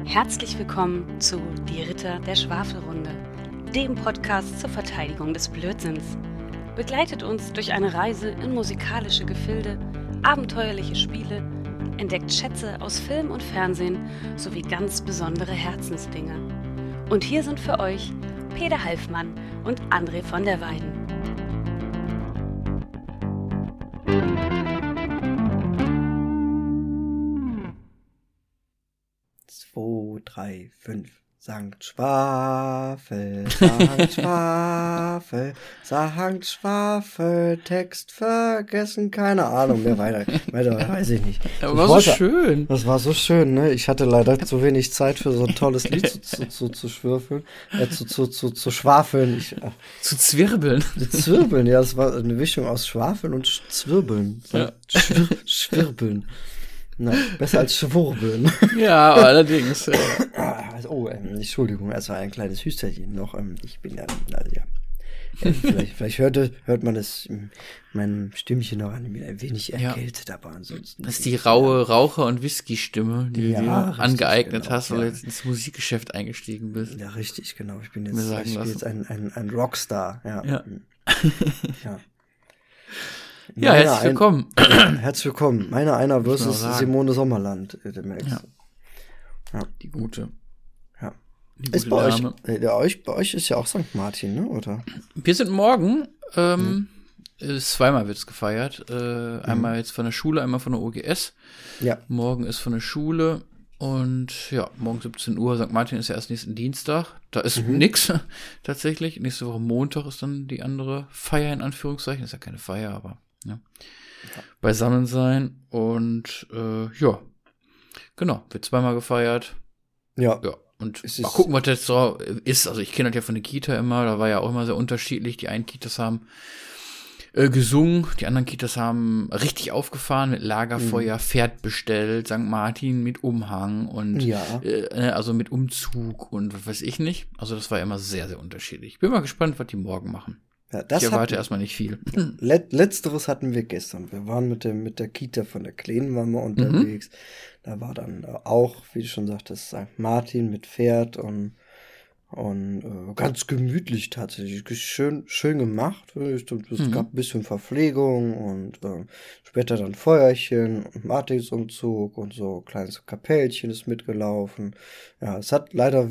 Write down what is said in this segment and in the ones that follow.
Herzlich willkommen zu Die Ritter der Schwafelrunde, dem Podcast zur Verteidigung des Blödsinns. Begleitet uns durch eine Reise in musikalische Gefilde, abenteuerliche Spiele, entdeckt Schätze aus Film und Fernsehen sowie ganz besondere Herzensdinge. Und hier sind für euch Peter Halfmann und André von der Weiden. 2, 3, 5. Sankt Schwafel, Sankt Schwafel, Sankt Schwafel, Text vergessen, keine Ahnung, mehr weiter weiß ich nicht. Aber war so schön. Das war so schön, ne? Ich hatte leider zu wenig Zeit für so ein tolles Lied zu schwürfeln, zu schwafeln. Zu zwirbeln. Zwirbeln, ja, das war eine Mischung aus Schwafeln und Zwirbeln. Ja. Schwirbeln. Na, besser als Schwurbeln. Ja, allerdings. Entschuldigung, es war ein kleines Hüsterchen noch. Ich bin ja, vielleicht hört man das in meinem Stimmchen noch an, ein wenig erkältet, aber ansonsten. Das ist die raue Raucher- und Whisky-Stimme, die du dir angeeignet genau, hast, weil du jetzt ins Musikgeschäft eingestiegen bist. Ja, richtig, genau. Ich bin jetzt ein Rockstar. Ja. Ja. Ja, herzlich willkommen. Herzlich willkommen. Meiner einer versus Simone Sommerland. Ja. Die gute. Ja. Die ist gute bei euch ist ja auch St. Martin, ne, oder? Wir sind morgen, zweimal wird's gefeiert. Einmal jetzt von der Schule, einmal von der OGS. Ja. Morgen ist von der Schule und ja, morgen 17 Uhr. St. Martin ist ja erst nächsten Dienstag. Da ist nix, tatsächlich. Nächste Woche Montag ist dann die andere Feier, in Anführungszeichen. Ist ja keine Feier, aber beisammen sein und genau, wird zweimal gefeiert. Ja. Und mal gucken, was das so ist. Also ich kenne das ja von der Kita immer, da war ja auch immer sehr unterschiedlich. Die einen Kitas haben gesungen, die anderen Kitas haben richtig aufgefahren mit Lagerfeuer, Pferd bestellt, St. Martin mit Umhang und also mit Umzug und was weiß ich nicht. Also das war immer sehr, sehr unterschiedlich. Ich bin mal gespannt, was die morgen machen. Ja, ich erwarte erstmal nicht viel. Letzteres hatten wir gestern. Wir waren mit der Kita von der Kleinen waren wir unterwegs. Da war dann auch, wie du schon sagtest, St. Martin mit Pferd und ganz gemütlich tatsächlich. Schön gemacht. Es gab ein bisschen Verpflegung und später dann Feuerchen und Martinsumzug und so kleines Kapellchen ist mitgelaufen. Ja, es hat leider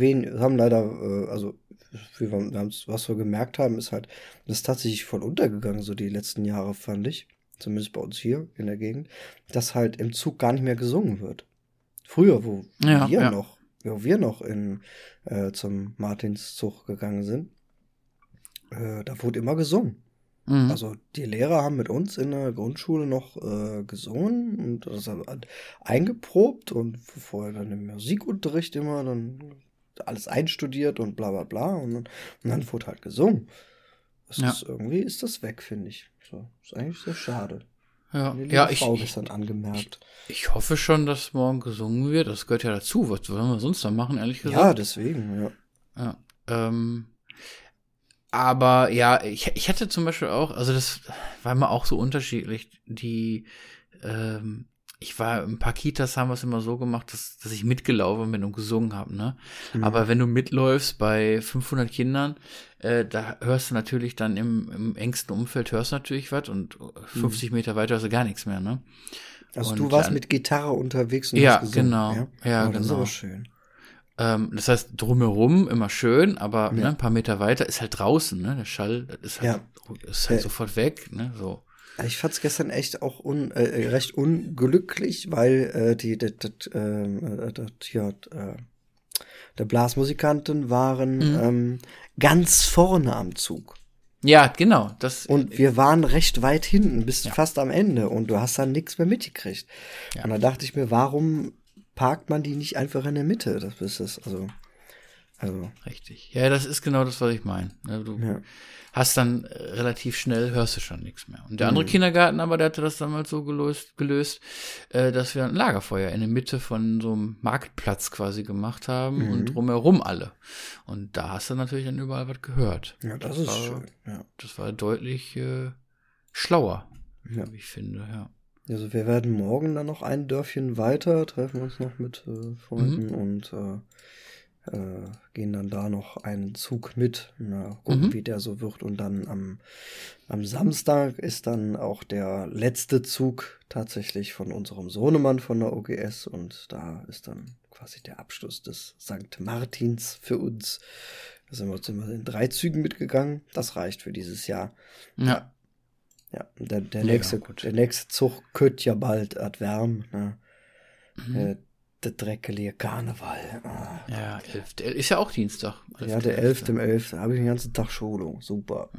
was wir gemerkt haben, ist halt, das ist tatsächlich voll untergegangen, so die letzten Jahre, fand ich, zumindest bei uns hier in der Gegend, dass halt im Zug gar nicht mehr gesungen wird. Früher, wo wir noch zum Martinszug gegangen sind, da wurde immer gesungen. Also die Lehrer haben mit uns in der Grundschule noch gesungen und das hat eingeprobt und vorher dann im Musikunterricht immer dann alles einstudiert und bla bla bla und dann wurde halt gesungen. Irgendwie ist das weg, finde ich. So, ist eigentlich sehr schade. Ja, Frau gestern angemerkt. Ich hoffe schon, dass morgen gesungen wird. Das gehört ja dazu. Was wollen wir sonst da machen, ehrlich gesagt? Ja, deswegen, ja. Aber ja, ich hatte zum Beispiel auch, also das war immer auch so unterschiedlich. Ich war ein paar Kitas, haben wir es immer so gemacht, dass ich mitgelaufen bin und gesungen habe, ne? Aber wenn du mitläufst bei 500 Kindern, da hörst du natürlich dann im engsten Umfeld hörst du natürlich was und 50 Meter weiter hörst du gar nichts mehr, ne? Also du warst mit Gitarre unterwegs und hast gesungen, genau. Ja, das genau. ist aber schön. Das heißt, drumherum immer schön, aber ein paar Meter weiter ist halt draußen, ne? Der Schall ist halt sofort weg, ne? So. Ich fand's gestern echt auch recht unglücklich, weil der Blasmusikanten waren ganz vorne am Zug. Ja, genau. Und wir waren recht weit hinten, bis fast am Ende. Und du hast dann nichts mehr mitgekriegt. Ja. Und da dachte ich mir, warum parkt man die nicht einfach in der Mitte? Das ist es, also. Richtig. Ja, das ist genau das, was ich meine. Du hast dann relativ schnell, hörst du schon nichts mehr. Und der andere Kindergarten aber, der hatte das damals so gelöst, dass wir ein Lagerfeuer in der Mitte von so einem Marktplatz quasi gemacht haben und drumherum alle. Und da hast du natürlich dann überall was gehört. Ja, das ist schön. Ja. Das war deutlich schlauer, wie ich finde, ja. Also wir werden morgen dann noch ein Dörfchen weiter, treffen uns noch mit Freunden und gehen dann da noch einen Zug mit, gucken, wie der so wird. Und dann am Samstag ist dann auch der letzte Zug tatsächlich von unserem Sohnemann von der OGS. Und da ist dann quasi der Abschluss des St. Martins für uns. Da sind wir jetzt immer in 3 Zügen mitgegangen. Das reicht für dieses Jahr. Ja. Ja, der nächste Zug könnte ja bald adwärm. Ne? Der dreckelige Karneval. Ja, 11. Ist ja auch Dienstag. Ja, der 11. im 11. Da habe ich den ganzen Tag Schulung. Super.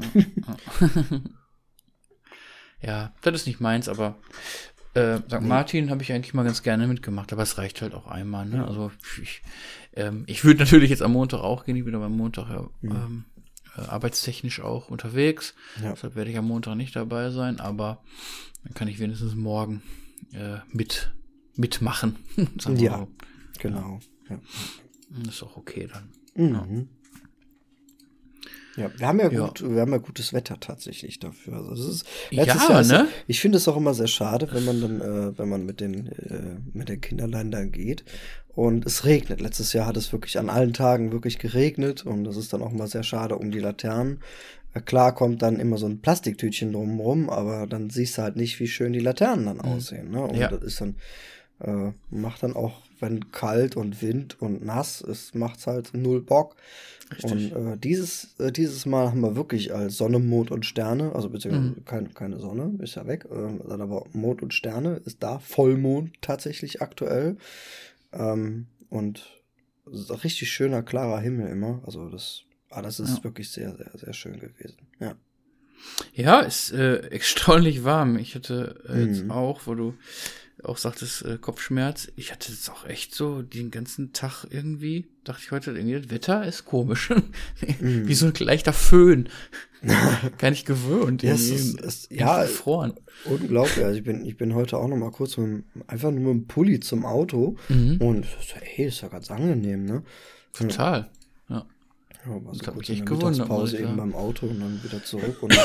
Ja, das ist nicht meins, aber St. Martin habe ich eigentlich mal ganz gerne mitgemacht, aber es reicht halt auch einmal. Ne? Also ich würde natürlich jetzt am Montag auch gehen, ich bin aber am Montag arbeitstechnisch auch unterwegs. Ja. Deshalb werde ich am Montag nicht dabei sein, aber dann kann ich wenigstens morgen mitmachen. Ja, so. Genau. Ja. Das ist auch okay dann. Mhm. Ja, wir haben ja gutes Wetter tatsächlich dafür. Also das ist letztes Jahr, ne? Ich finde es auch immer sehr schade, wenn man dann, wenn man mit den Kinderlein dann geht und es regnet. Letztes Jahr hat es wirklich an allen Tagen wirklich geregnet und das ist dann auch mal sehr schade um die Laternen. Klar kommt dann immer so ein Plastiktütchen drumherum, aber dann siehst du halt nicht, wie schön die Laternen dann aussehen. Ne? Und das ist dann macht dann auch, wenn kalt und Wind und nass ist, macht's halt 0 Bock. Richtig. Und dieses Mal haben wir wirklich als Sonne, Mond und Sterne, also beziehungsweise keine Sonne, ist ja weg, aber Mond und Sterne ist da, Vollmond tatsächlich aktuell. Und richtig schöner, klarer Himmel immer. Also das ist wirklich sehr, sehr, sehr schön gewesen. Ja. Ja, ist erstaunlich warm. Ich hatte jetzt auch, wo du auch sagtest, Kopfschmerz. Ich hatte jetzt auch echt so den ganzen Tag irgendwie, dachte ich heute, irgendwie das Wetter ist komisch. Wie so ein leichter Föhn. Gar nicht gewöhnt. Ja, gefroren. Unglaublich. Also ich bin heute auch noch mal kurz einfach nur mit dem Pulli zum Auto und hey, ist ja ganz angenehm, ne? Total. Ja. Ja, war so das hat kurz mich echt in der gewundert. Mittagspause eben beim Auto und dann wieder zurück. Und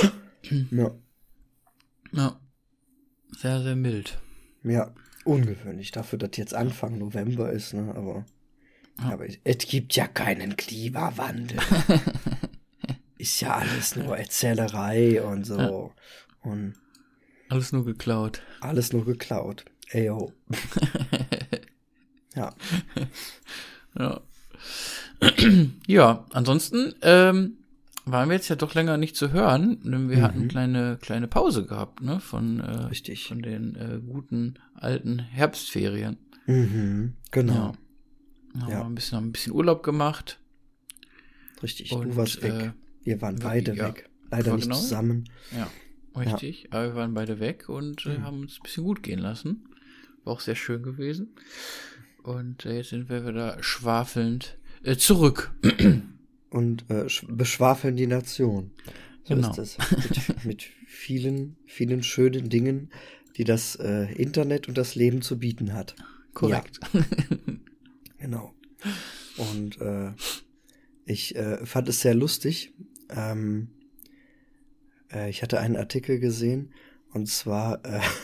ja. Sehr, sehr mild. Ja, ungewöhnlich dafür, dass jetzt Anfang November ist, ne? Aber es gibt ja keinen Klimawandel. Ist ja alles nur Erzählerei und so. Ja. Und alles nur geklaut. Ey, yo. Ja. Ja, ansonsten waren wir jetzt ja doch länger nicht zu hören, denn wir hatten eine kleine Pause gehabt, ne, von den guten alten Herbstferien. Genau. Ja. Haben ein bisschen Urlaub gemacht. Richtig, und du warst weg. Wir waren beide weg. Leider nicht zusammen. Ja, richtig. Aber wir waren beide weg und haben uns ein bisschen gut gehen lassen. War auch sehr schön gewesen. Und jetzt sind wir wieder schwafelnd zurück. Und beschwafeln die Nation. So genau. ist es. Mit vielen, vielen schönen Dingen, die das Internet und das Leben zu bieten hat. Korrekt. Ja. Genau. Und ich fand es sehr lustig. Ich hatte einen Artikel gesehen und zwar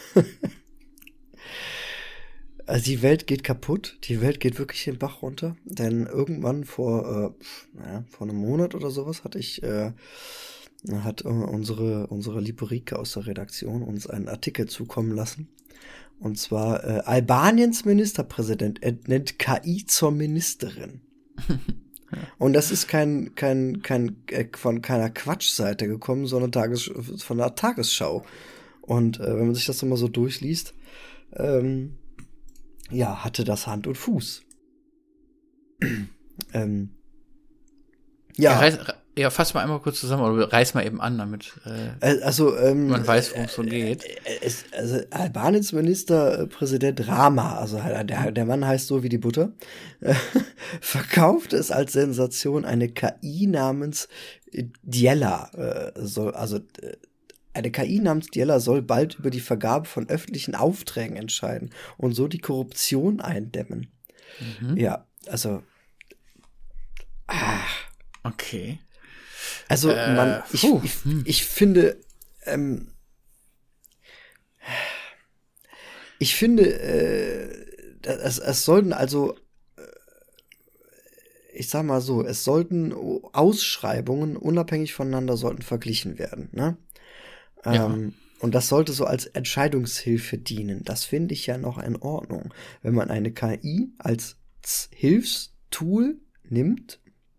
also die Welt geht kaputt, die Welt geht wirklich den Bach runter, denn irgendwann vor einem Monat oder sowas hat unsere liebe Rike aus der Redaktion uns einen Artikel zukommen lassen. Und zwar Albaniens Ministerpräsident nennt KI zur Ministerin. Und das ist kein von keiner Quatschseite gekommen, sondern von der Tagesschau. Und wenn man sich das immer so durchliest, hatte das Hand und Fuß. Fass mal einmal kurz zusammen oder reiß mal eben an, damit man weiß, worum es so geht. Albaniens Ministerpräsident Rama, also der Mann heißt so wie die Butter, verkauft es als Sensation eine KI namens Djella. Eine KI namens Djella soll bald über die Vergabe von öffentlichen Aufträgen entscheiden und so die Korruption eindämmen. Ja, also okay. Also ich finde, Ich finde, es sollten also, ich sag mal so, es sollten Ausschreibungen unabhängig voneinander sollten verglichen werden, ne? Und das sollte so als Entscheidungshilfe dienen. Das finde ich ja noch in Ordnung. Wenn man eine KI als Hilfstool nimmt,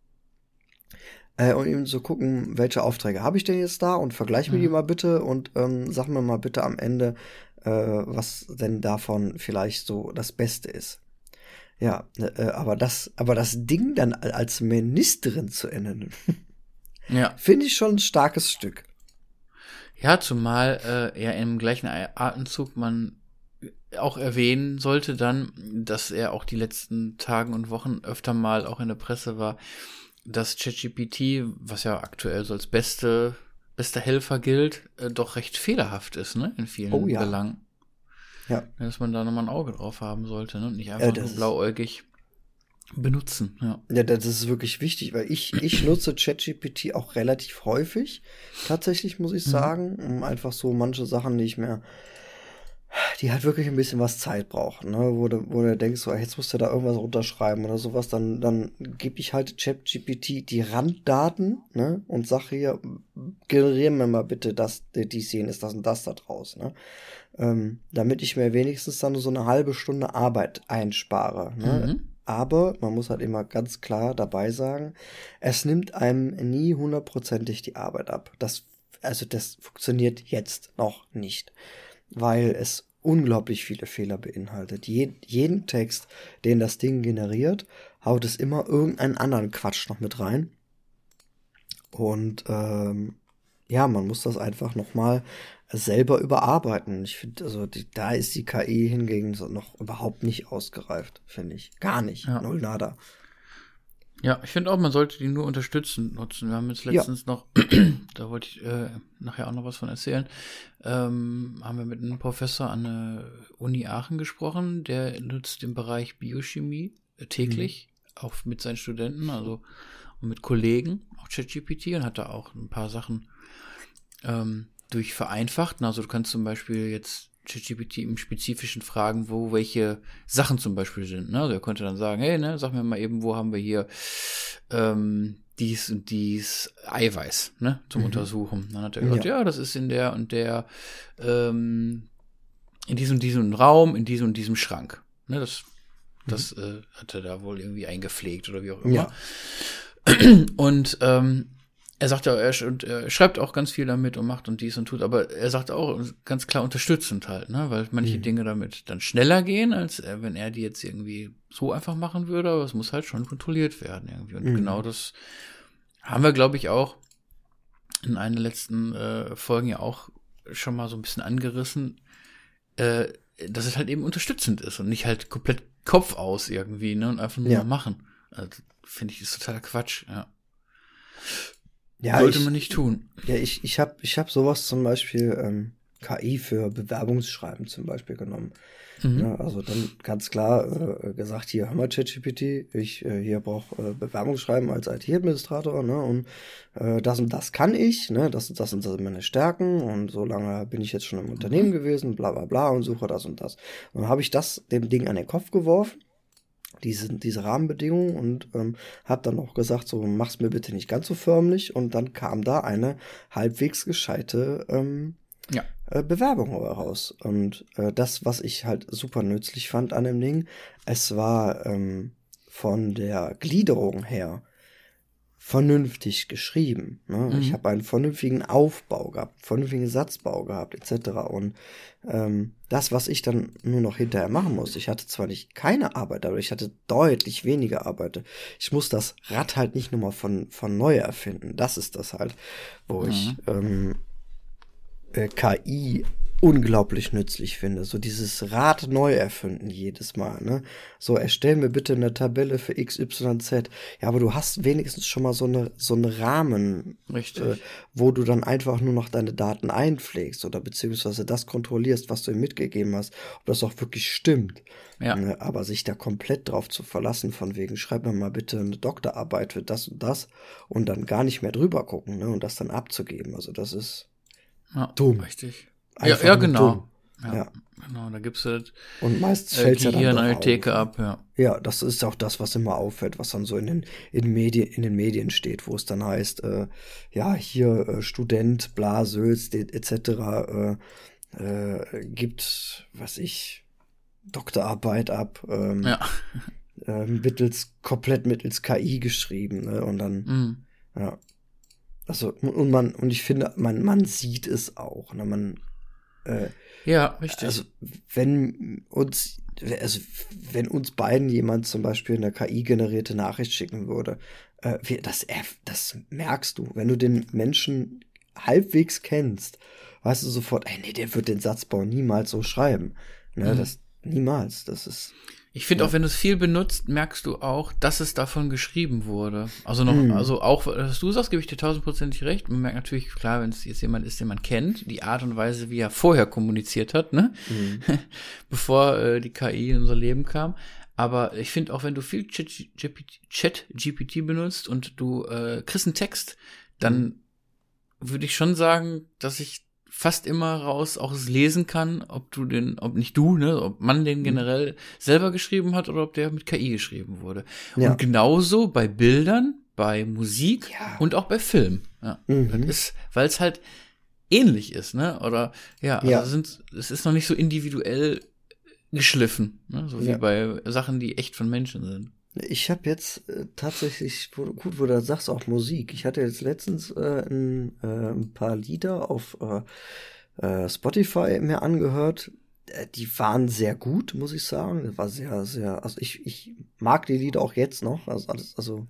und eben so gucken, welche Aufträge habe ich denn jetzt da und vergleich mir die mal bitte und sag mir mal bitte am Ende, was denn davon vielleicht so das Beste ist. Ja, aber das Ding dann als Ministerin zu ernennen, finde ich schon ein starkes Stück. Ja, zumal ja im gleichen Atemzug man auch erwähnen sollte dann, dass er auch die letzten Tagen und Wochen öfter mal auch in der Presse war, dass ChatGPT, was ja aktuell so als bester Helfer gilt, doch recht fehlerhaft ist, ne, in vielen Belangen. Ja. Dass man da nochmal ein Auge drauf haben sollte, ne, und nicht einfach nur blauäugig benutzen, Ja, das ist wirklich wichtig, weil ich nutze ChatGPT auch relativ häufig, tatsächlich, muss ich sagen, um einfach so manche Sachen nicht mehr, die halt wirklich ein bisschen was Zeit brauchen, ne? Wo du denkst, so, jetzt musst du da irgendwas runterschreiben oder sowas, dann gebe ich halt ChatGPT die Randdaten, ne? Und sag hier, generieren mir mal bitte die Szene, ist das und das da draus, ne? Damit ich mir wenigstens dann so eine halbe Stunde Arbeit einspare, ne? Aber man muss halt immer ganz klar dabei sagen, es nimmt einem nie 100%ig die Arbeit ab. Das funktioniert jetzt noch nicht, weil es unglaublich viele Fehler beinhaltet. Jeden Text, den das Ding generiert, haut es immer irgendeinen anderen Quatsch noch mit rein. Und man muss das einfach nochmal selber überarbeiten. Ich finde, also da ist die KI hingegen so noch überhaupt nicht ausgereift, finde ich. Gar nicht. Null nada. Ja, ich finde auch, man sollte die nur unterstützend nutzen. Wir haben jetzt letztens noch, da wollte ich nachher auch noch was von erzählen, haben wir mit einem Professor an der Uni Aachen gesprochen, der nutzt den Bereich Biochemie täglich, auch mit seinen Studenten, also und mit Kollegen, auch ChatGPT, und hat da auch ein paar Sachen durch vereinfacht. Also du kannst zum Beispiel jetzt ChatGPT im Spezifischen fragen, wo welche Sachen zum Beispiel sind. Ne? Also er konnte dann sagen, hey, ne, sag mir mal eben, wo haben wir hier dies und dies Eiweiß, ne, zum Untersuchen. Dann hat er gesagt, ja, das ist in der und der, in diesem und diesem Raum, in diesem und diesem Schrank. Ne, das hat er da wohl irgendwie eingepflegt oder wie auch immer. Ja. Und er sagt ja, er schreibt auch ganz viel damit und macht und dies und tut, aber er sagt auch ganz klar unterstützend halt, ne, weil manche Dinge damit dann schneller gehen, als wenn er die jetzt irgendwie so einfach machen würde, aber es muss halt schon kontrolliert werden irgendwie. Und genau das haben wir, glaube ich, auch in einer der letzten Folgen ja auch schon mal so ein bisschen angerissen, dass es halt eben unterstützend ist und nicht halt komplett Kopf aus irgendwie, ne, und einfach nur mal machen. Also, finde ich, ist totaler Quatsch, Ja, sollte man nicht tun. Ja, ich hab sowas zum Beispiel KI für Bewerbungsschreiben zum Beispiel genommen. Ja, also dann ganz klar gesagt, hier haben wir ChatGPT, ich hier brauche Bewerbungsschreiben als IT-Administrator, ne, und das und das kann ich, ne, das und das sind meine Stärken und so lange bin ich jetzt schon im Unternehmen gewesen, bla bla bla, und suche das und das. Und dann habe ich das dem Ding an den Kopf geworfen, diese Rahmenbedingungen, und habe dann auch gesagt, so, mach's mir bitte nicht ganz so förmlich, und dann kam da eine halbwegs gescheite Bewerbung raus. Und das, was ich halt super nützlich fand an dem Ding, es war von der Gliederung her vernünftig geschrieben. Ne? Ich habe einen vernünftigen Aufbau gehabt, vernünftigen Satzbau gehabt, etc. Und das, was ich dann nur noch hinterher machen muss, ich hatte zwar nicht keine Arbeit, aber ich hatte deutlich weniger Arbeit. Ich muss das Rad halt nicht nochmal von neu erfinden. Das ist das halt, wo ich KI unglaublich nützlich finde. So dieses Rad neu erfinden jedes Mal, ne? So, erstell mir bitte eine Tabelle für XYZ. Ja, aber du hast wenigstens schon mal so eine Rahmen, wo du dann einfach nur noch deine Daten einpflegst oder beziehungsweise das kontrollierst, was du ihm mitgegeben hast, ob das auch wirklich stimmt. Ja. Ne? Aber sich da komplett drauf zu verlassen, von wegen, schreib mir mal bitte eine Doktorarbeit für das und dann gar nicht mehr drüber gucken, ne? Und das dann abzugeben. Also das ist dumm. Richtig. Ja, genau. Ja. Genau, da gibt's halt und meistens fällt es ja dann eine Theke ab, ja. Ja, das ist auch das, was immer auffällt, was dann so in den Medien steht, wo es dann heißt, hier Student, bla, Sülz, etc. Gibt, Doktorarbeit ab, komplett mittels KI geschrieben, ne? Und dann, ja. Also, und ich finde, man sieht es auch, ne? Ja, richtig. Also, wenn uns beiden jemand zum Beispiel eine KI-generierte Nachricht schicken würde, das merkst du, wenn du den Menschen halbwegs kennst, weißt du sofort, nee, der wird den Satzbau niemals so schreiben. Ne, das niemals, das ist. Ich finde auch, wenn du es viel benutzt, merkst du auch, dass es davon geschrieben wurde. Also auch, was du sagst, gebe ich dir 1000%ig recht. Man merkt natürlich, klar, wenn es jetzt jemand ist, den man kennt, die Art und Weise, wie er vorher kommuniziert hat, ne? Bevor die KI in unser Leben kam. Aber ich finde auch, wenn du viel Chat-GPT benutzt und du kriegst einen Text, dann würde ich schon sagen, dass ich fast immer raus auch es lesen kann, ob man den generell selber geschrieben hat oder ob der mit KI geschrieben wurde. Ja. Und genauso bei Bildern, bei Musik und auch bei Film. Ja. Das ist, weil es halt ähnlich ist, ne? Oder es ist noch nicht so individuell geschliffen, ne? So wie bei Sachen, die echt von Menschen sind. Ich habe jetzt tatsächlich, wo du sagst, auch Musik. Ich hatte jetzt letztens ein paar Lieder auf Spotify mir angehört. Die waren sehr gut, muss ich sagen. Das war sehr, sehr, also ich mag die Lieder auch jetzt noch. Also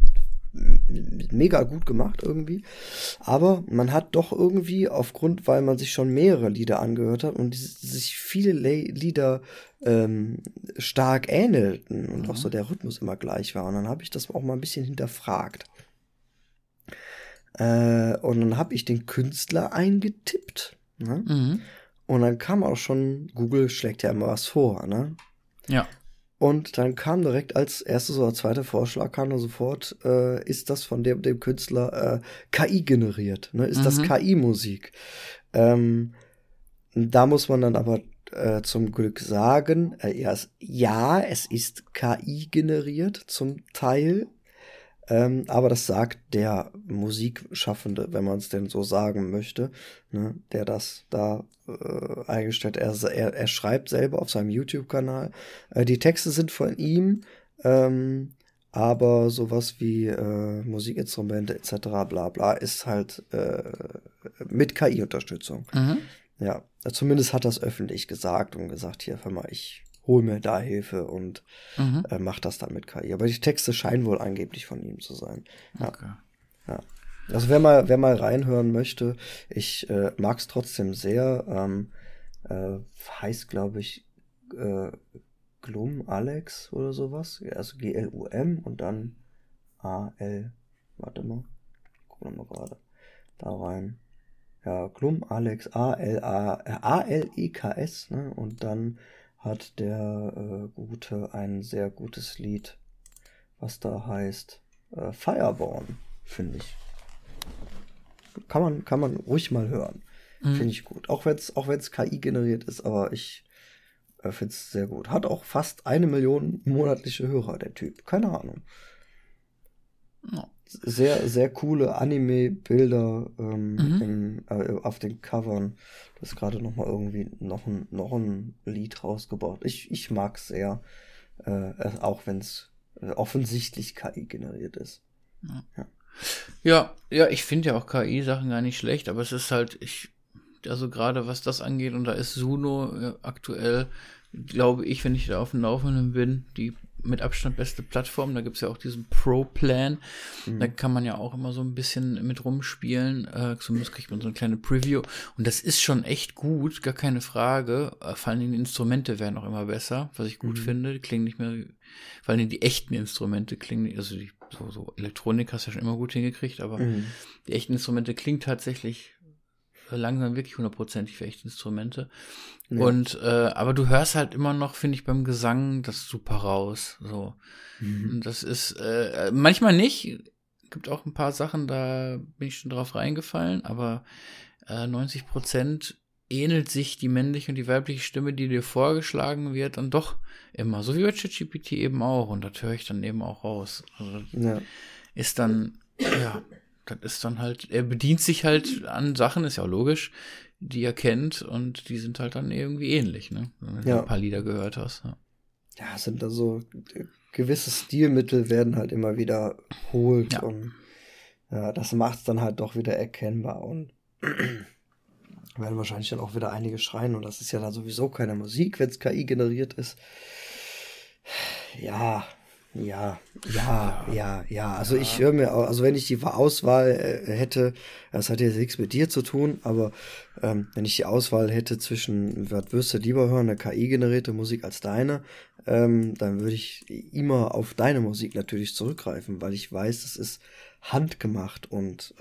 mega gut gemacht irgendwie. Aber man hat doch irgendwie weil man sich schon mehrere Lieder angehört hat und sich viele Lieder stark ähnelten und auch so der Rhythmus immer gleich war. Und dann habe ich das auch mal ein bisschen hinterfragt. Und dann habe ich den Künstler eingetippt. Ne? Und dann kam auch schon, Google schlägt ja immer was vor, ne? Ja. Und dann kam direkt als erstes oder zweiter Vorschlag, kam dann sofort, ist das von dem Künstler KI generiert? Ne? Ist das KI-Musik? Da muss man dann aber zum Glück sagen, es ist KI generiert zum Teil, aber das sagt der Musikschaffende, wenn man es denn so sagen möchte, ne, der das da eingestellt hat. Er schreibt selber auf seinem YouTube-Kanal. Die Texte sind von ihm, aber sowas wie Musikinstrumente etc. bla bla ist halt mit KI-Unterstützung. Ja, zumindest hat das öffentlich gesagt und gesagt, hier, hör mal, ich hol mir da Hilfe und mach das dann mit KI. Aber die Texte scheinen wohl angeblich von ihm zu sein. Ja. Okay. Ja. Also wer mal reinhören möchte, ich mag's trotzdem sehr. Heißt, glaube ich, Glum Alex oder sowas. Also GLUM und dann AL. Warte mal. Gucken wir mal gerade da rein. Ja, Glum Alex, ALEKS, ne? Und dann hat der Gute ein sehr gutes Lied, was da heißt Fireborn, finde ich. Kann man ruhig mal hören. Finde ich gut. Auch wenn's KI generiert ist, aber ich finde es sehr gut. Hat auch fast 1 Million monatliche Hörer, der Typ. Keine Ahnung. No. Sehr, sehr coole Anime-Bilder auf den Covern. Das ist gerade noch mal irgendwie noch ein Lied rausgebaut. Ich mag es sehr, auch wenn es offensichtlich KI generiert ist. Ja, ich finde ja auch KI-Sachen gar nicht schlecht, aber es ist halt, also gerade was das angeht, und da ist Suno aktuell, glaube ich, wenn ich da auf dem Laufenden bin, die mit Abstand beste Plattform. Da gibt's ja auch diesen Pro-Plan. Da kann man ja auch immer so ein bisschen mit rumspielen. Zumindest kriegt man so eine kleine Preview. Und das ist schon echt gut, gar keine Frage. Vor allem die Instrumente werden auch immer besser, was ich gut finde. Die klingen nicht mehr, vor allem die echten Instrumente klingen, also so Elektronik hast du ja schon immer gut hingekriegt, aber die echten Instrumente klingen tatsächlich langsam wirklich 100%ig für echte Instrumente. Ja. Und aber du hörst halt immer noch, finde ich, beim Gesang das super raus. So. Und das ist manchmal nicht. Gibt auch ein paar Sachen, da bin ich schon drauf reingefallen, aber 90% ähnelt sich die männliche und die weibliche Stimme, die dir vorgeschlagen wird, dann doch immer. So wie bei ChatGPT eben auch. Und das höre ich dann eben auch raus. Also ist dann, das ist dann halt, er bedient sich halt an Sachen, ist ja auch logisch, die er kennt und die sind halt dann irgendwie ähnlich, ne? Wenn du ein paar Lieder gehört hast. Ja, sind da so gewisse Stilmittel werden halt immer wiederholt und das macht es dann halt doch wieder erkennbar und werden wahrscheinlich dann auch wieder einige schreien und das ist ja dann sowieso keine Musik, wenn es KI generiert ist. Ja. Also ich höre mir, also wenn ich die Auswahl hätte, das hat jetzt nichts mit dir zu tun, aber wenn ich die Auswahl hätte zwischen, was wirst du lieber hören, eine KI-generierte Musik als deine, dann würde ich immer auf deine Musik natürlich zurückgreifen, weil ich weiß, es ist handgemacht und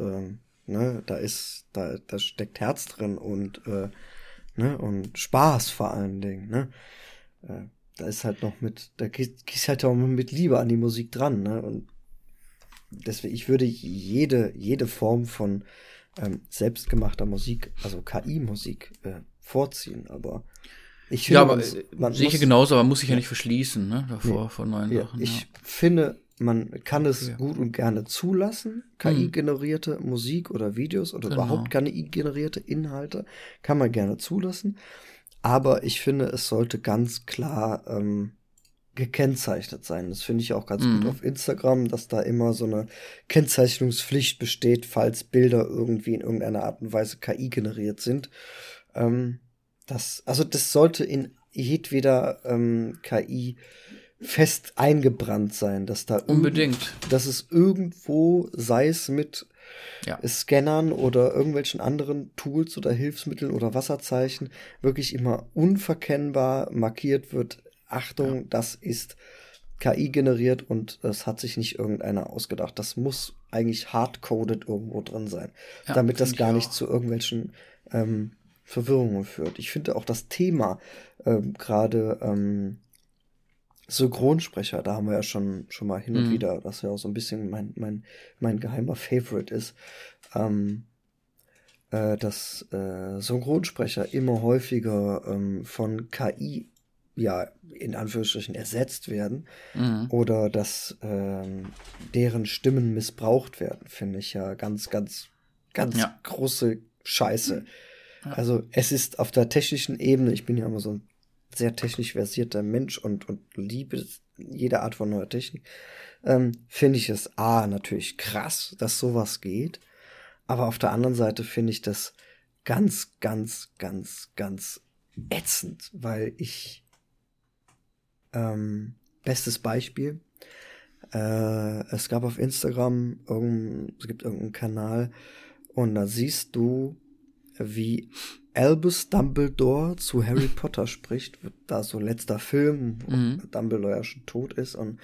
da steckt Herz drin und und Spaß vor allen Dingen, ne? Da ist halt noch da gehst halt auch mit Liebe an die Musik dran, ne? Und deswegen, ich würde jede Form von selbstgemachter Musik, also KI-Musik, vorziehen, aber ich finde, sehe ich genauso, aber muss sich ja nicht verschließen, ne? Davor von neuen Sachen. Ich finde, man kann es gut und gerne zulassen, KI-generierte Musik oder Videos oder überhaupt KI-generierte Inhalte, kann man gerne zulassen. Aber ich finde, es sollte ganz klar gekennzeichnet sein. Das finde ich auch ganz gut auf Instagram, dass da immer so eine Kennzeichnungspflicht besteht, falls Bilder irgendwie in irgendeiner Art und Weise KI generiert sind. Das sollte in jedweder KI fest eingebrannt sein, dass da unbedingt, dass es irgendwo, sei es mit Scannern oder irgendwelchen anderen Tools oder Hilfsmitteln oder Wasserzeichen, wirklich immer unverkennbar markiert wird, Achtung, das ist KI generiert und es hat sich nicht irgendeiner ausgedacht. Das muss eigentlich hardcoded irgendwo drin sein, damit das gar nicht zu irgendwelchen Verwirrungen führt. Ich finde auch das Thema gerade Synchronsprecher, da haben wir ja schon mal hin und wieder, was ja auch so ein bisschen mein geheimer Favorite ist, dass Synchronsprecher immer häufiger von KI in Anführungsstrichen ersetzt werden oder dass deren Stimmen missbraucht werden, finde ich ja ganz große Scheiße. Also es ist auf der technischen Ebene, ich bin ja immer so ein sehr technisch versierter Mensch und liebe jede Art von neuer Technik, finde ich es natürlich krass, dass sowas geht, aber auf der anderen Seite finde ich das ganz ätzend, weil ich bestes Beispiel, es gab auf Instagram es gibt irgendeinen Kanal und da siehst du, wie Albus Dumbledore zu Harry Potter spricht, wird da so letzter Film, wo Dumbledore ja schon tot ist und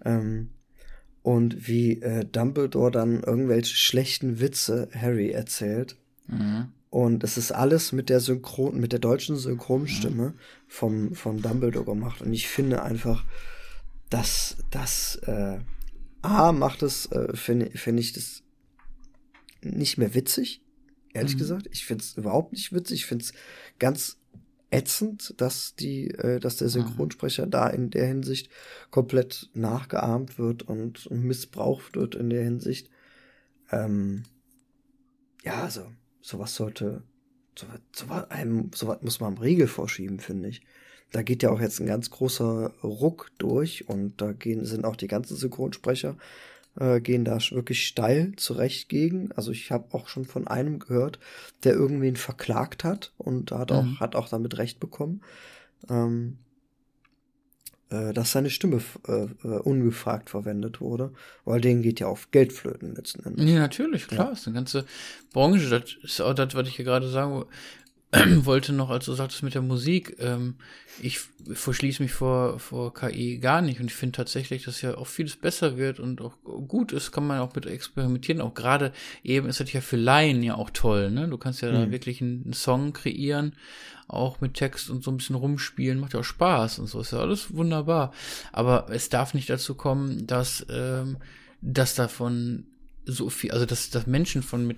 wie Dumbledore dann irgendwelche schlechten Witze Harry erzählt. Und es ist alles mit der deutschen Synchronstimme vom Dumbledore gemacht. Und ich finde einfach, dass das macht es, finde ich das nicht mehr witzig. Ehrlich gesagt, ich finde es überhaupt nicht witzig. Ich finde es ganz ätzend, dass der Synchronsprecher da in der Hinsicht komplett nachgeahmt wird und missbraucht wird in der Hinsicht. Sowas muss man im Regel vorschieben, finde ich. Da geht ja auch jetzt ein ganz großer Ruck durch und da sind auch die ganzen Synchronsprecher gehen da wirklich steil zurecht gegen. Also ich habe auch schon von einem gehört, der irgendwen verklagt hat und hat auch damit Recht bekommen, dass seine Stimme ungefragt verwendet wurde, weil denen geht ja auf Geld flöten letzten Endes. Ja, natürlich, klar, ist eine ganze Branche. Das ist auch das, was ich hier gerade sagen wollte noch, als du sagtest mit der Musik, ich verschließe mich vor KI gar nicht und ich finde tatsächlich, dass ja auch vieles besser wird und auch gut ist, kann man auch mit experimentieren, auch gerade eben ist das ja für Laien ja auch toll, ne, du kannst ja da wirklich einen Song kreieren, auch mit Text und so ein bisschen rumspielen, macht ja auch Spaß und so, ist ja alles wunderbar, aber es darf nicht dazu kommen, dass davon so viel, also dass Menschen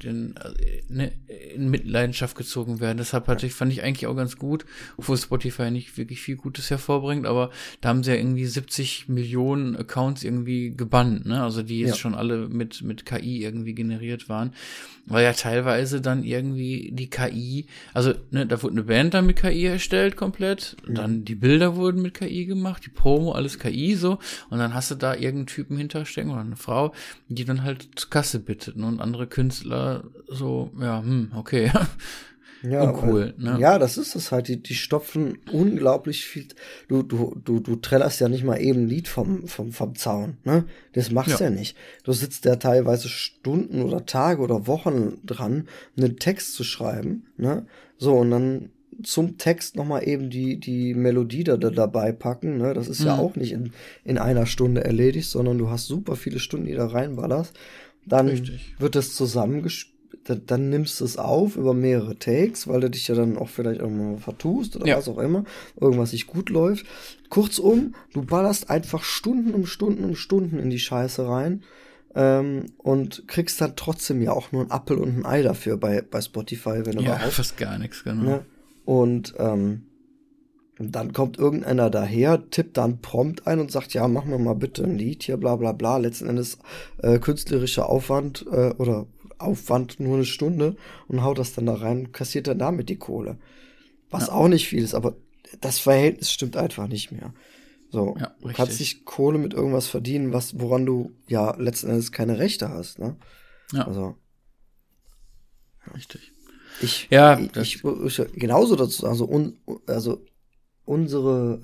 in Mitleidenschaft gezogen werden. Deshalb fand ich eigentlich auch ganz gut, obwohl Spotify nicht wirklich viel Gutes hervorbringt, aber da haben sie ja irgendwie 70 Millionen Accounts irgendwie gebannt, ne? Also die jetzt schon alle mit KI irgendwie generiert waren. Weil ja teilweise dann irgendwie die KI, also ne, da wurde eine Band dann mit KI erstellt komplett, dann die Bilder wurden mit KI gemacht, die Promo, alles KI so, und dann hast du da irgendeinen Typen hinterstecken oder eine Frau, die dann halt zur Kasse bittet, ne? Und andere Künstler so, ja, okay. Ja, uncool, ne? Ja, das ist es halt. Die stopfen unglaublich viel. Du trällerst ja nicht mal eben ein Lied vom Zaun, ne? Das machst ja nicht. Du sitzt ja teilweise Stunden oder Tage oder Wochen dran, einen Text zu schreiben, ne? So, und dann zum Text nochmal eben die Melodie da dabei packen, ne? Das ist ja auch nicht in einer Stunde erledigt, sondern du hast super viele Stunden, die da reinballerst. Dann wird das zusammengespielt. Dann nimmst du es auf über mehrere Takes, weil du dich ja dann auch vielleicht irgendwann vertust oder was auch immer, irgendwas nicht gut läuft. Kurzum, du ballerst einfach Stunden um Stunden in die Scheiße rein und kriegst dann trotzdem ja auch nur ein Apfel und ein Ei dafür bei Spotify, wenn du überhaupt. Fast gar nichts, genau. Ne? Und dann kommt irgendeiner daher, tippt dann Prompt ein und sagt, ja, mach mir mal bitte ein Lied hier, bla bla bla. Letzten Endes künstlerischer Aufwand oder Aufwand nur eine Stunde und haut das dann da rein, kassiert dann damit die Kohle. Was auch nicht viel ist, aber das Verhältnis stimmt einfach nicht mehr. So, du kannst nicht Kohle mit irgendwas verdienen, woran du ja letzten Endes keine Rechte hast, ne? Ja. Also. Richtig. Ich genauso dazu, also unsere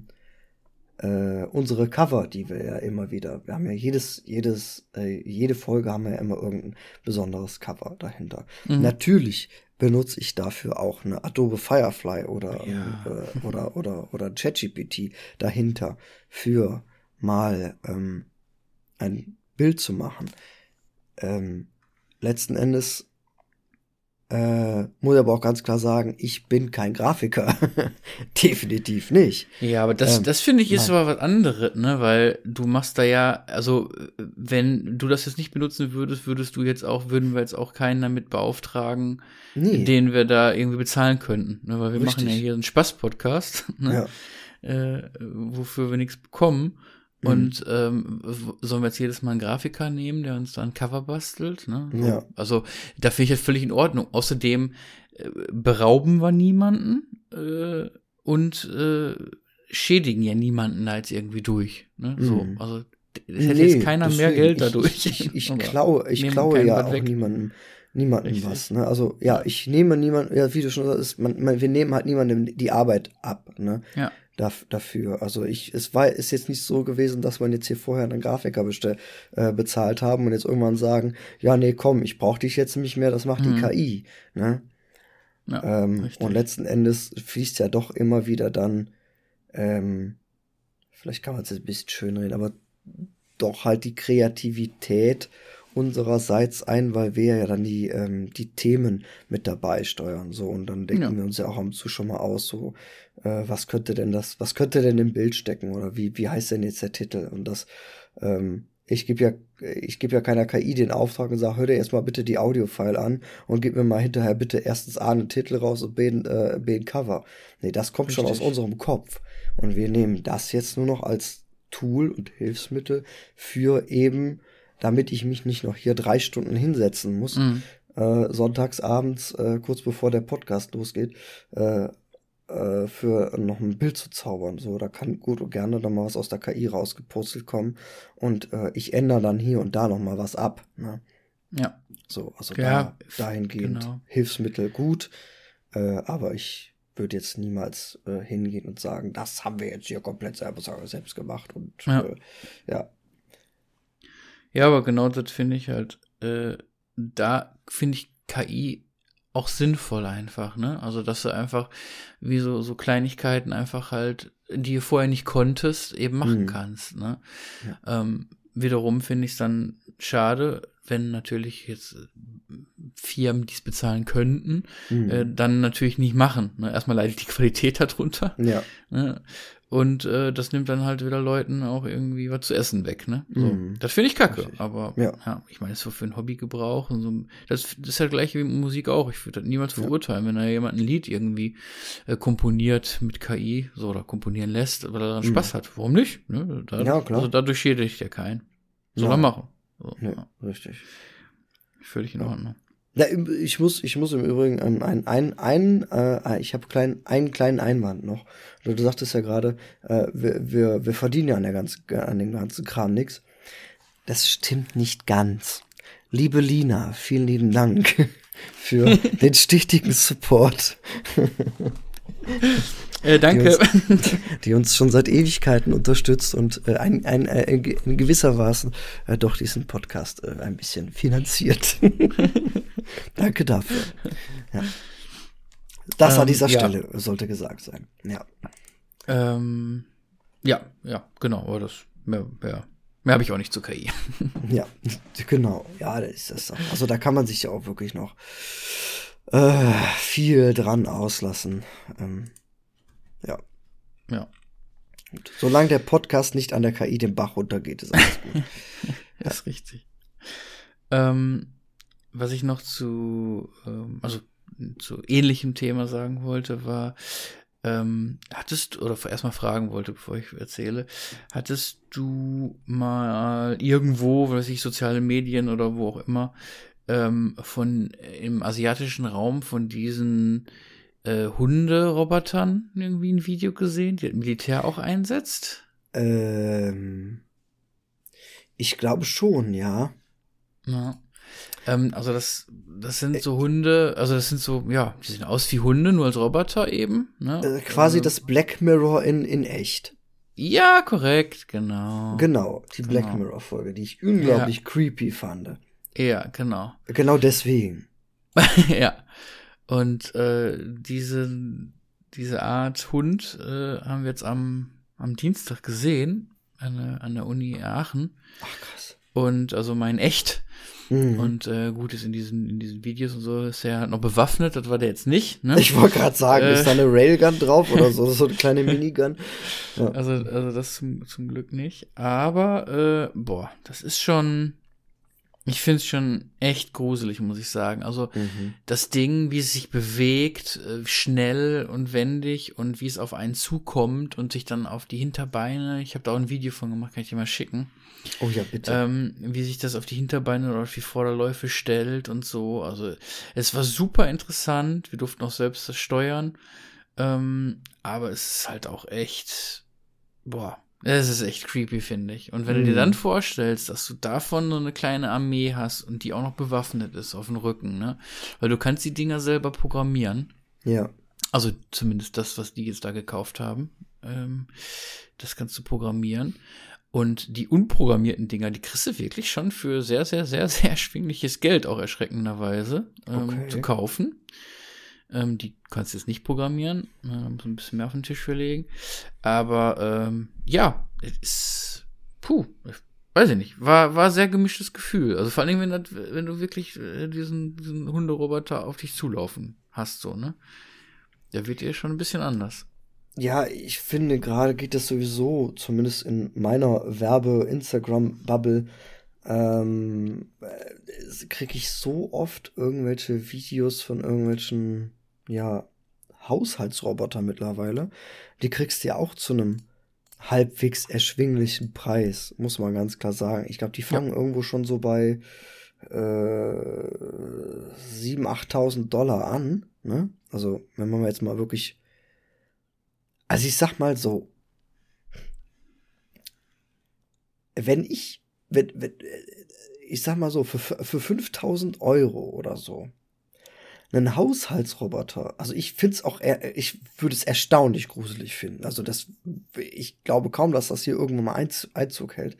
Cover, die wir ja immer wieder, wir haben ja jede Folge haben wir ja immer irgendein besonderes Cover dahinter. Natürlich benutze ich dafür auch eine Adobe Firefly oder ChatGPT dahinter für mal ein Bild zu machen. Letzten Endes muss ich aber auch ganz klar sagen, ich bin kein Grafiker. Definitiv nicht. Ja, aber das finde ich ist aber was anderes, ne, weil du machst da ja, also wenn du das jetzt nicht benutzen würdest, würden wir jetzt auch keinen damit beauftragen, den wir da irgendwie bezahlen könnten, ne, weil wir machen ja hier einen Spaß-Podcast, ne, wofür wir nichts bekommen. Und sollen wir jetzt jedes Mal einen Grafiker nehmen, der uns da ein Cover bastelt? Ne? Ja. Also da finde ich das völlig in Ordnung. Außerdem berauben wir niemanden und schädigen ja niemanden da jetzt irgendwie durch. Ne? So, also es hätte jetzt keiner mehr Geld dadurch. Ich klaue ja auch niemandem was. Ne? Also ja, ich nehme niemanden, ja, wie du schon sagst, wir nehmen halt niemandem die Arbeit ab. Ne? Ja. Dafür. Also ist jetzt nicht so gewesen, dass man jetzt hier vorher einen Grafiker bezahlt haben und jetzt irgendwann sagen, ja, nee, komm, ich brauche dich jetzt nicht mehr, das macht die KI. Ne? Ja, und letzten Endes fließt ja doch immer wieder dann, vielleicht kann man es jetzt ein bisschen schön reden, aber doch halt die Kreativität unsererseits ein, weil wir ja dann die Themen mit dabei steuern, so, und dann denken wir uns ja auch am Zu schon mal aus, so, was könnte denn im Bild stecken, oder wie heißt denn jetzt der Titel? Und das, ich gebe ja keiner KI den Auftrag und sage, hör dir erstmal bitte die Audio-File an und gib mir mal hinterher bitte erstens A einen Titel raus und B ein Cover. Nee, das kommt schon aus unserem Kopf. Und wir nehmen das jetzt nur noch als Tool und Hilfsmittel für eben, damit ich mich nicht noch hier 3 Stunden hinsetzen muss, sonntagsabends, kurz bevor der Podcast losgeht, für noch ein Bild zu zaubern. So, da kann gut und gerne dann mal was aus der KI rausgepurzelt kommen und ich ändere dann hier und da noch mal was ab. Ne? Ja. So, also dahingehend Hilfsmittel gut, aber ich würde jetzt niemals hingehen und sagen, das haben wir jetzt hier komplett selbst gemacht und ja. Ja, aber genau das finde ich halt, da finde ich KI auch sinnvoll einfach, ne? Also, dass du einfach wie so Kleinigkeiten einfach halt, die du vorher nicht konntest, eben machen kannst, ne? Ja. Wiederum finde ich es dann schade, wenn natürlich jetzt Firmen, die es bezahlen könnten, dann natürlich nicht machen. Ne? Erstmal leidet die Qualität darunter. Ja. Ne? Und das nimmt dann halt wieder Leuten auch irgendwie was zu essen weg, ne? So. Das finde ich kacke, richtig. Aber ja, ich meine, das ist für einen Hobbygebrauch und so. Das ist ja gleich wie mit Musik auch. Ich würde das niemals verurteilen, wenn da jemand ein Lied irgendwie komponiert mit KI so oder komponieren lässt, weil er daran Spaß hat. Warum nicht? Ne? Ja, klar. Also dadurch schädigt ja keinen. Soll er machen. So, ja, richtig. Völlig in Ordnung. Ja, ich muss im Übrigen ich habe einen kleinen Einwand noch. Du sagtest ja gerade, wir verdienen ja an dem ganzen Kram nichts. Das stimmt nicht ganz. Liebe Lina, vielen lieben Dank für den stetigen Support. Danke. Die uns schon seit Ewigkeiten unterstützt und in gewisser Weise doch diesen Podcast ein bisschen finanziert. Danke dafür. Ja. Das an dieser Stelle sollte gesagt sein. Ja. Ja, genau. Aber das mehr habe ich auch nicht zur KI. Ja, genau. Ja, das ist das. Also da kann man sich ja auch wirklich noch viel dran auslassen. Ja. Gut. Solange der Podcast nicht an der KI den Bach runtergeht, ist alles gut. Das ist richtig. Was ich noch zu ähnlichem Thema sagen wollte, war, erstmal fragen wollte, bevor ich erzähle, hattest du mal irgendwo, weiß ich, soziale Medien oder wo auch immer, im asiatischen Raum von diesen Hunderobotern irgendwie ein Video gesehen, die das Militär auch einsetzt? Ich glaube schon, ja. Ja. Also das sind so Hunde, also das sind so, ja, die sehen aus wie Hunde, nur als Roboter eben. Ne? Quasi das Black Mirror in echt. Ja, korrekt, genau. Genau, die Black Mirror-Folge, die ich unglaublich creepy fand. Ja, genau. Genau deswegen. Ja. Und diese Art Hund haben wir jetzt am Dienstag gesehen an der Uni Aachen. Ach, krass. Und also mein echt. Und gut, ist in diesen Videos und so ist er halt noch bewaffnet, das war der jetzt nicht, ne? Ich wollte gerade sagen, ist da eine Railgun drauf oder so, das ist so eine kleine Minigun. Ja. Also das zum Glück nicht. Aber, das ist schon, ich finde es schon echt gruselig, muss ich sagen. Also das Ding, wie es sich bewegt, schnell und wendig und wie es auf einen zukommt und sich dann auf die Hinterbeine, ich habe da auch ein Video von gemacht, kann ich dir mal schicken. Oh ja, bitte. Wie sich das auf die Hinterbeine oder auf die Vorderläufe stellt und so. Also es war super interessant. Wir durften auch selbst das steuern. Aber es ist halt auch echt, es ist echt creepy, finde ich. Und wenn du dir dann vorstellst, dass du davon so eine kleine Armee hast und die auch noch bewaffnet ist auf dem Rücken, ne? Weil du kannst die Dinger selber programmieren. Ja. Also zumindest das, was die jetzt da gekauft haben. Das kannst du programmieren. Und die unprogrammierten Dinger, die kriegst du wirklich schon für sehr, sehr, sehr, sehr erschwingliches Geld, auch erschreckenderweise, zu kaufen. Die kannst du jetzt nicht programmieren, musst ein bisschen mehr auf den Tisch verlegen. Aber es ist, weiß ich nicht, war sehr gemischtes Gefühl. Also vor allem, wenn du wirklich diesen Hunderoboter auf dich zulaufen hast, so, ne? Der wird dir schon ein bisschen anders. Ja, ich finde, gerade geht das sowieso, zumindest in meiner Werbe-Instagram-Bubble, kriege ich so oft irgendwelche Videos von irgendwelchen, Haushaltsroboter mittlerweile. Die kriegst du ja auch zu einem halbwegs erschwinglichen Preis, muss man ganz klar sagen. Ich glaube, die fangen irgendwo schon so bei 7.000, 8.000 $, an, ne? Also, wenn man jetzt mal wirklich, also ich sag mal so, ich sag mal so, für 5.000 € oder so, einen Haushaltsroboter, also ich würde es erstaunlich gruselig finden. Also ich glaube kaum, dass das hier irgendwann mal Einzug hält.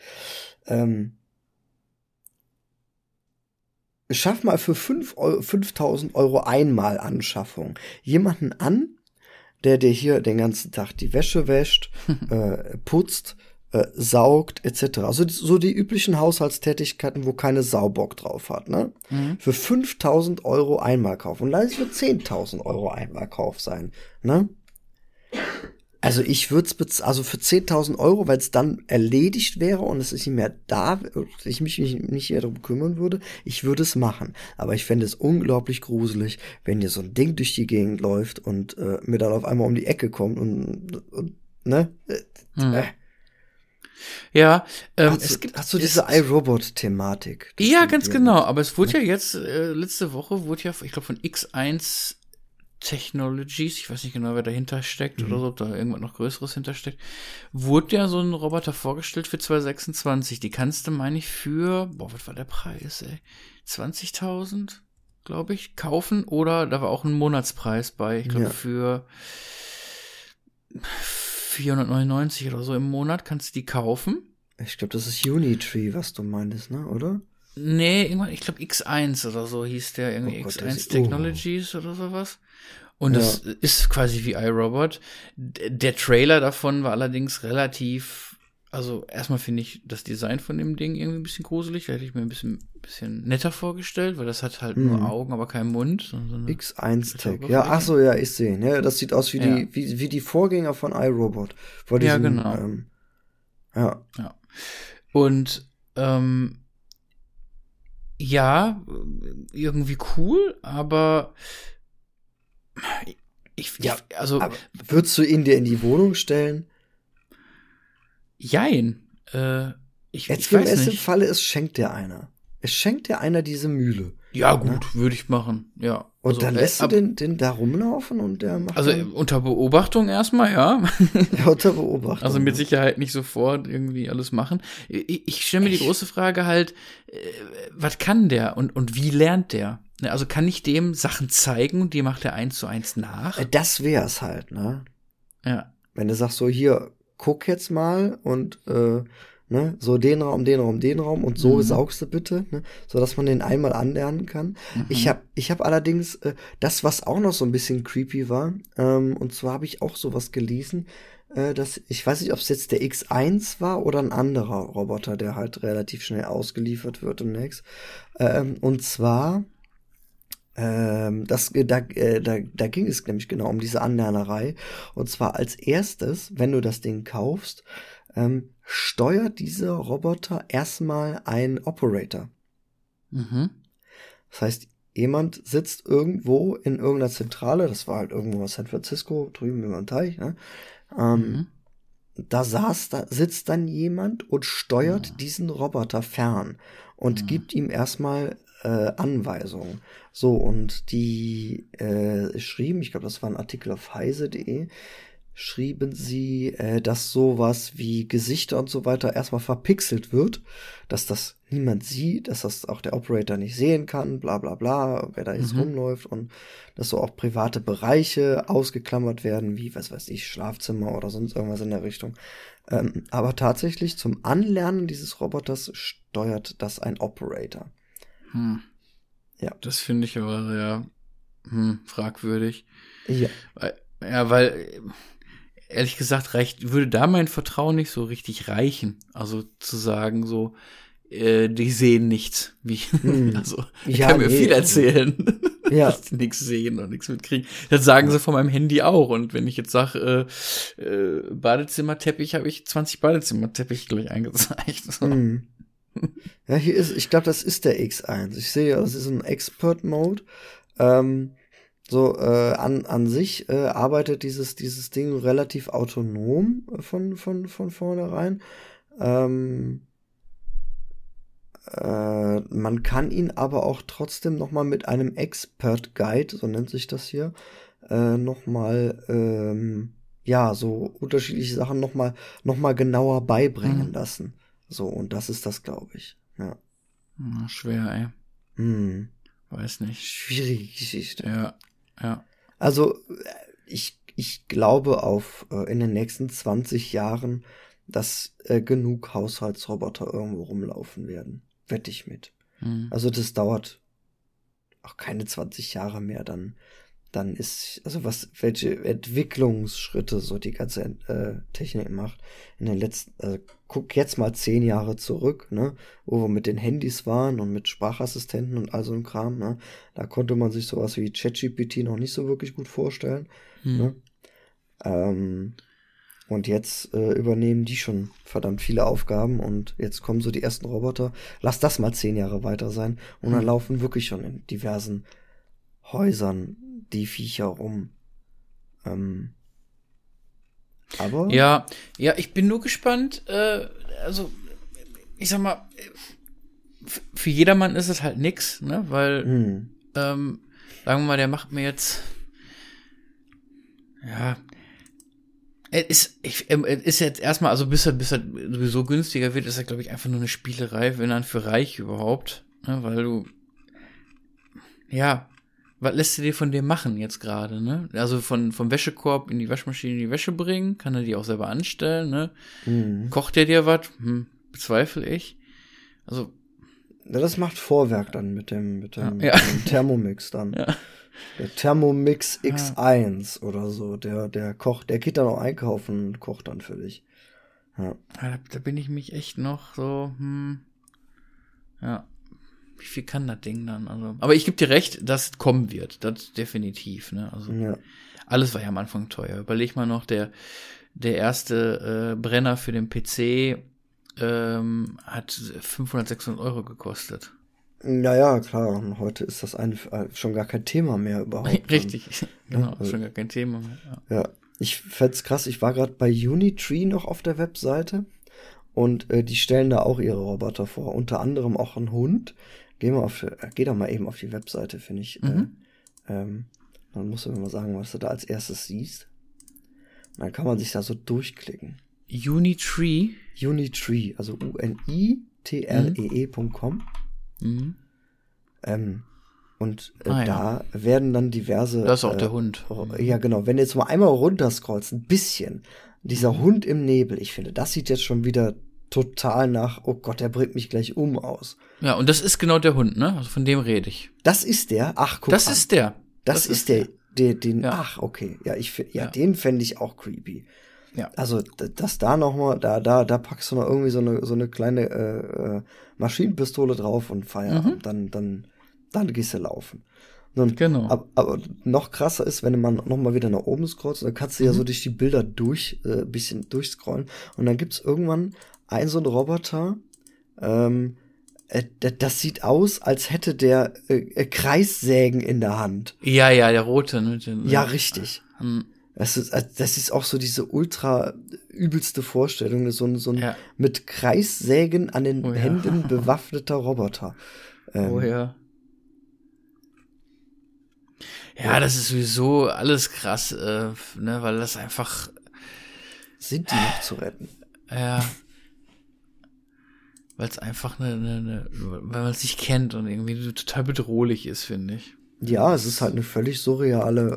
Schaff mal für 5.000 € einmal Anschaffung jemanden an, der dir hier den ganzen Tag die Wäsche wäscht, putzt, saugt, etc. Also so die üblichen Haushaltstätigkeiten, wo keine Sau Bock drauf hat, ne? Für 5.000 € Einmalkauf. Und lass es für 10.000 € Einmalkauf sein, ne? Also ich würde es, also für 10.000 Euro, weil es dann erledigt wäre und es ist nicht mehr da, ich mich nicht mehr darum kümmern würde, ich würde es machen. Aber ich fände es unglaublich gruselig, wenn hier so ein Ding durch die Gegend läuft und mir dann auf einmal um die Ecke kommt und ne? Ja, hast du diese iRobot-Thematik? Ja, ganz genau. Aber es wurde ja jetzt, letzte Woche wurde ja, ich glaube von X1 Technologies, ich weiß nicht genau, wer dahinter steckt oder so, ob da irgendwas noch Größeres hintersteckt, wurde ja so ein Roboter vorgestellt für 2026. Die kannst du, meine ich, für, was war der Preis, ey? 20.000, glaube ich, kaufen, oder da war auch ein Monatspreis bei, ich glaube, für 499 oder so im Monat kannst du die kaufen. Ich glaube, das ist Unitree, was du meintest, ne, oder? Nee, irgendwann, ich glaube X1 oder so hieß der, irgendwie X1 Technologies oder sowas. Und das ist quasi wie iRobot. Der Trailer davon war allerdings relativ, also erstmal finde ich das Design von dem Ding irgendwie ein bisschen gruselig. Da hätte ich mir ein bisschen netter vorgestellt, weil das hat halt nur Augen, aber keinen Mund. So X1 Tech. Ja, ach so, ja, ich sehe. Ja, das sieht aus wie die Vorgänger von iRobot. Ja, genau. Ja. Und ja, irgendwie cool, aber also aber würdest du ihn dir in die Wohnung stellen? Jein. Ich weiß nicht. Im Falle, es schenkt dir einer. Es schenkt dir einer diese Mühle. Ja, gut, würde ich machen, ja. Und also, dann lässt du den da rumlaufen und der macht. Also unter Beobachtung erstmal, ja. Ja, unter Beobachtung. Also mit Sicherheit nicht sofort irgendwie alles machen. Ich stelle mir die große Frage halt, was kann der und wie lernt der? Also kann ich dem Sachen zeigen und die macht er 1:1 nach? Das wär's halt, ne? Ja. Wenn du sagst so, hier, guck jetzt mal und ne, so den Raum und so saugst du bitte, ne, so dass man den einmal anlernen kann. Ich hab allerdings das, was auch noch so ein bisschen creepy war, und zwar habe ich auch sowas gelesen, dass ich weiß nicht, ob es jetzt der X1 war oder ein anderer Roboter, der halt relativ schnell ausgeliefert wird demnächst. Und zwar da ging es nämlich genau um diese Anlernerei. Und zwar als erstes, wenn du das Ding kaufst, steuert dieser Roboter erstmal einen Operator. Das heißt, jemand sitzt irgendwo in irgendeiner Zentrale, das war halt irgendwo in San Francisco, drüben über dem Teich, ne? Da sitzt dann jemand und steuert diesen Roboter fern und gibt ihm erstmal Anweisungen. So, und die schrieben, ich glaube, das war ein Artikel auf heise.de, schrieben sie, dass sowas wie Gesichter und so weiter erstmal verpixelt wird, dass das niemand sieht, dass das auch der Operator nicht sehen kann, bla bla bla, wer da jetzt rumläuft, und dass so auch private Bereiche ausgeklammert werden, wie, was weiß ich, Schlafzimmer oder sonst irgendwas in der Richtung. Aber tatsächlich zum Anlernen dieses Roboters steuert das ein Operator. Ja. Das finde ich aber sehr fragwürdig. Ja. Weil ehrlich gesagt, würde da mein Vertrauen nicht so richtig reichen. Also zu sagen so, die sehen nichts. Also ich kann mir viel erzählen, dass die nichts sehen und nichts mitkriegen. Das sagen sie von meinem Handy auch. Und wenn ich jetzt sage, Badezimmerteppich, habe ich 20 Badezimmerteppich gleich angezeigt. So. Ja, ich glaube, das ist der X1. Ich sehe, das ist ein Expert-Mode. An sich arbeitet dieses Ding relativ autonom von vornherein. Man kann ihn aber auch trotzdem noch mal mit einem Expert Guide, so nennt sich das hier, noch mal so unterschiedliche Sachen noch mal genauer beibringen lassen. So, und das ist das, glaube ich. Ja. Schwer, ey. Weiß nicht. Schwierige Geschichte. Ja. Also, ich glaube in den nächsten 20 Jahren, dass genug Haushaltsroboter irgendwo rumlaufen werden. Wette ich mit. Also, das dauert auch keine 20 Jahre mehr, dann ist, also welche Entwicklungsschritte so die ganze Technik macht. In den letzten, guck jetzt mal 10 Jahre zurück, ne, wo wir mit den Handys waren und mit Sprachassistenten und all so ein Kram, ne, da konnte man sich sowas wie ChatGPT noch nicht so wirklich gut vorstellen, ne? Und jetzt übernehmen die schon verdammt viele Aufgaben und jetzt kommen so die ersten Roboter. Lass das mal 10 Jahre weiter sein. Und dann laufen wirklich schon in diversen Häusern die Viecher rum. Aber. Ja, ich bin nur gespannt. Also, ich sag mal, für jedermann ist es halt nix, ne? Weil, sagen wir mal, der macht mir jetzt. Ja. Es ist jetzt erstmal, also bis er sowieso günstiger wird, ist er, glaube ich, einfach nur eine Spielerei, wenn dann für reich überhaupt. Ne? Weil du. Ja. Was lässt du dir von dem machen jetzt gerade, ne? Also vom Wäschekorb in die Waschmaschine in die Wäsche bringen, kann er die auch selber anstellen, ne? Kocht er dir was? Bezweifle ich. Also. Ja, das macht Vorwerk dann mit dem Thermomix dann. Ja. Der Thermomix X1 oder so, der kocht, der geht dann auch einkaufen und kocht dann für dich. Ja. Da bin ich mich echt noch so, ja. Wie viel kann das Ding dann? Also, aber ich gebe dir recht, dass es kommen wird. Das definitiv, ne? Also, alles war ja am Anfang teuer. Überleg mal noch, der erste Brenner für den PC hat 500, 600 € gekostet. Ja, klar. Und heute ist das schon gar kein Thema mehr überhaupt. Richtig, genau, also, schon gar kein Thema mehr. Ja, ich fänd's krass. Ich war gerade bei Unitree noch auf der Webseite und die stellen da auch ihre Roboter vor. Unter anderem auch einen Hund. Geh doch mal eben auf die Webseite, finde ich. Dann musst du mir mal sagen, was du da als erstes siehst. Und dann kann man sich da so durchklicken. Unitree, also unitree.com. Da werden dann diverse. Das ist auch der Hund. Ja, genau. Wenn du jetzt mal einmal runterscrollst, ein bisschen. Dieser Hund im Nebel, ich finde, das sieht jetzt schon wieder total nach, oh Gott, der bringt mich gleich aus. Ja, und das ist genau der Hund, ne? Also von dem rede ich. Das ist der? Ach, guck das an. Ist der. Das ist der. Ach, okay. Ja, den fände ich auch creepy. Ja. Also, dass da nochmal, da packst du noch irgendwie so eine kleine Maschinenpistole drauf und Feierabend. Dann gehst du laufen. Und, genau. Aber noch krasser ist, wenn du mal nochmal wieder nach oben scrollst, dann kannst du ja so durch die Bilder bisschen durchscrollen. Und dann gibt's irgendwann so einen Roboter, das sieht aus, als hätte der Kreissägen in der Hand. Ja, der rote. Ne? Ja, richtig. Das ist auch so diese ultra übelste Vorstellung, so ein mit Kreissägen an den Händen bewaffneter Roboter. Ja, das ist sowieso alles krass, ne, weil das einfach. Sind die noch zu retten? Ja. Weil es einfach weil man es nicht kennt und irgendwie total bedrohlich ist, finde ich. Ja, es ist halt eine völlig surreale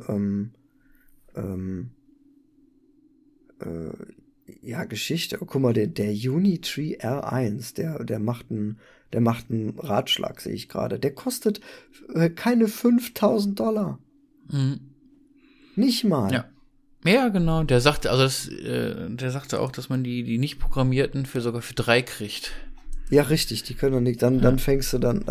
Geschichte. Oh, guck mal, der Unitree R1, der macht einen Ratschlag, sehe ich gerade. Der kostet keine $5.000. Nicht mal. Ja, genau. Der sagte auch, dass man die nicht programmierten sogar für 3 kriegt. Ja, richtig, die können doch nicht. Dann fängst du dann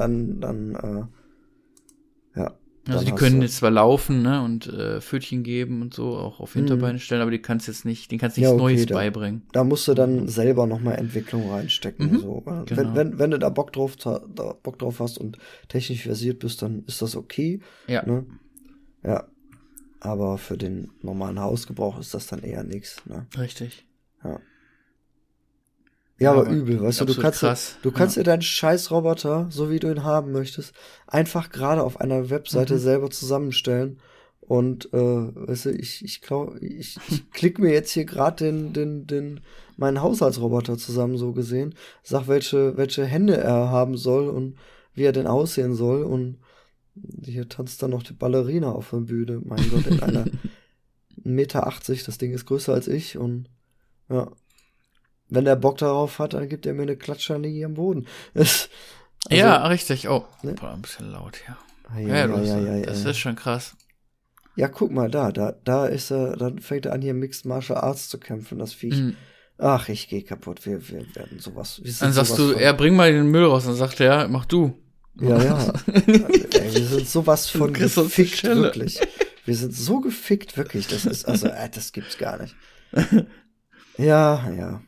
Also die können jetzt zwar laufen, ne, und Pfötchen geben und so, auch auf Hinterbeine stellen, aber denen kannst du nichts Neues beibringen. Da musst du dann selber nochmal Entwicklung reinstecken. So. Genau. Wenn du da Bock drauf hast und technisch versiert bist, dann ist das okay. Ja. Ne? Ja. Aber für den normalen Hausgebrauch ist das dann eher nichts. Ne? Richtig. Ja. Ja, aber übel, weißt du, du kannst dir deinen Scheiß-Roboter, so wie du ihn haben möchtest, einfach gerade auf einer Webseite selber zusammenstellen und, weißt du, ich klick mir jetzt hier gerade meinen Haushaltsroboter zusammen, so gesehen, sag, welche Hände er haben soll und wie er denn aussehen soll und hier tanzt dann noch die Ballerina auf der Bühne, mein Gott, in einer 1,80 Meter, das Ding ist größer als ich und, ja. Wenn der Bock darauf hat, dann gibt er mir eine Klatsche hier am Boden. Richtig. Oh, ne? Boah, ein bisschen laut, ja. Das ist schon krass. Ja, guck mal, da ist er, dann fängt er an, hier Mixed Martial Arts zu kämpfen, das Viech. Ach, ich geh kaputt, wir werden sowas. Dann sagst du, bring mal den Müll raus, dann sagt er, mach du. Ja. Ey, wir sind sowas von gefickt, wirklich. Wir sind so gefickt, wirklich. Das ist, das gibt's gar nicht. Ja.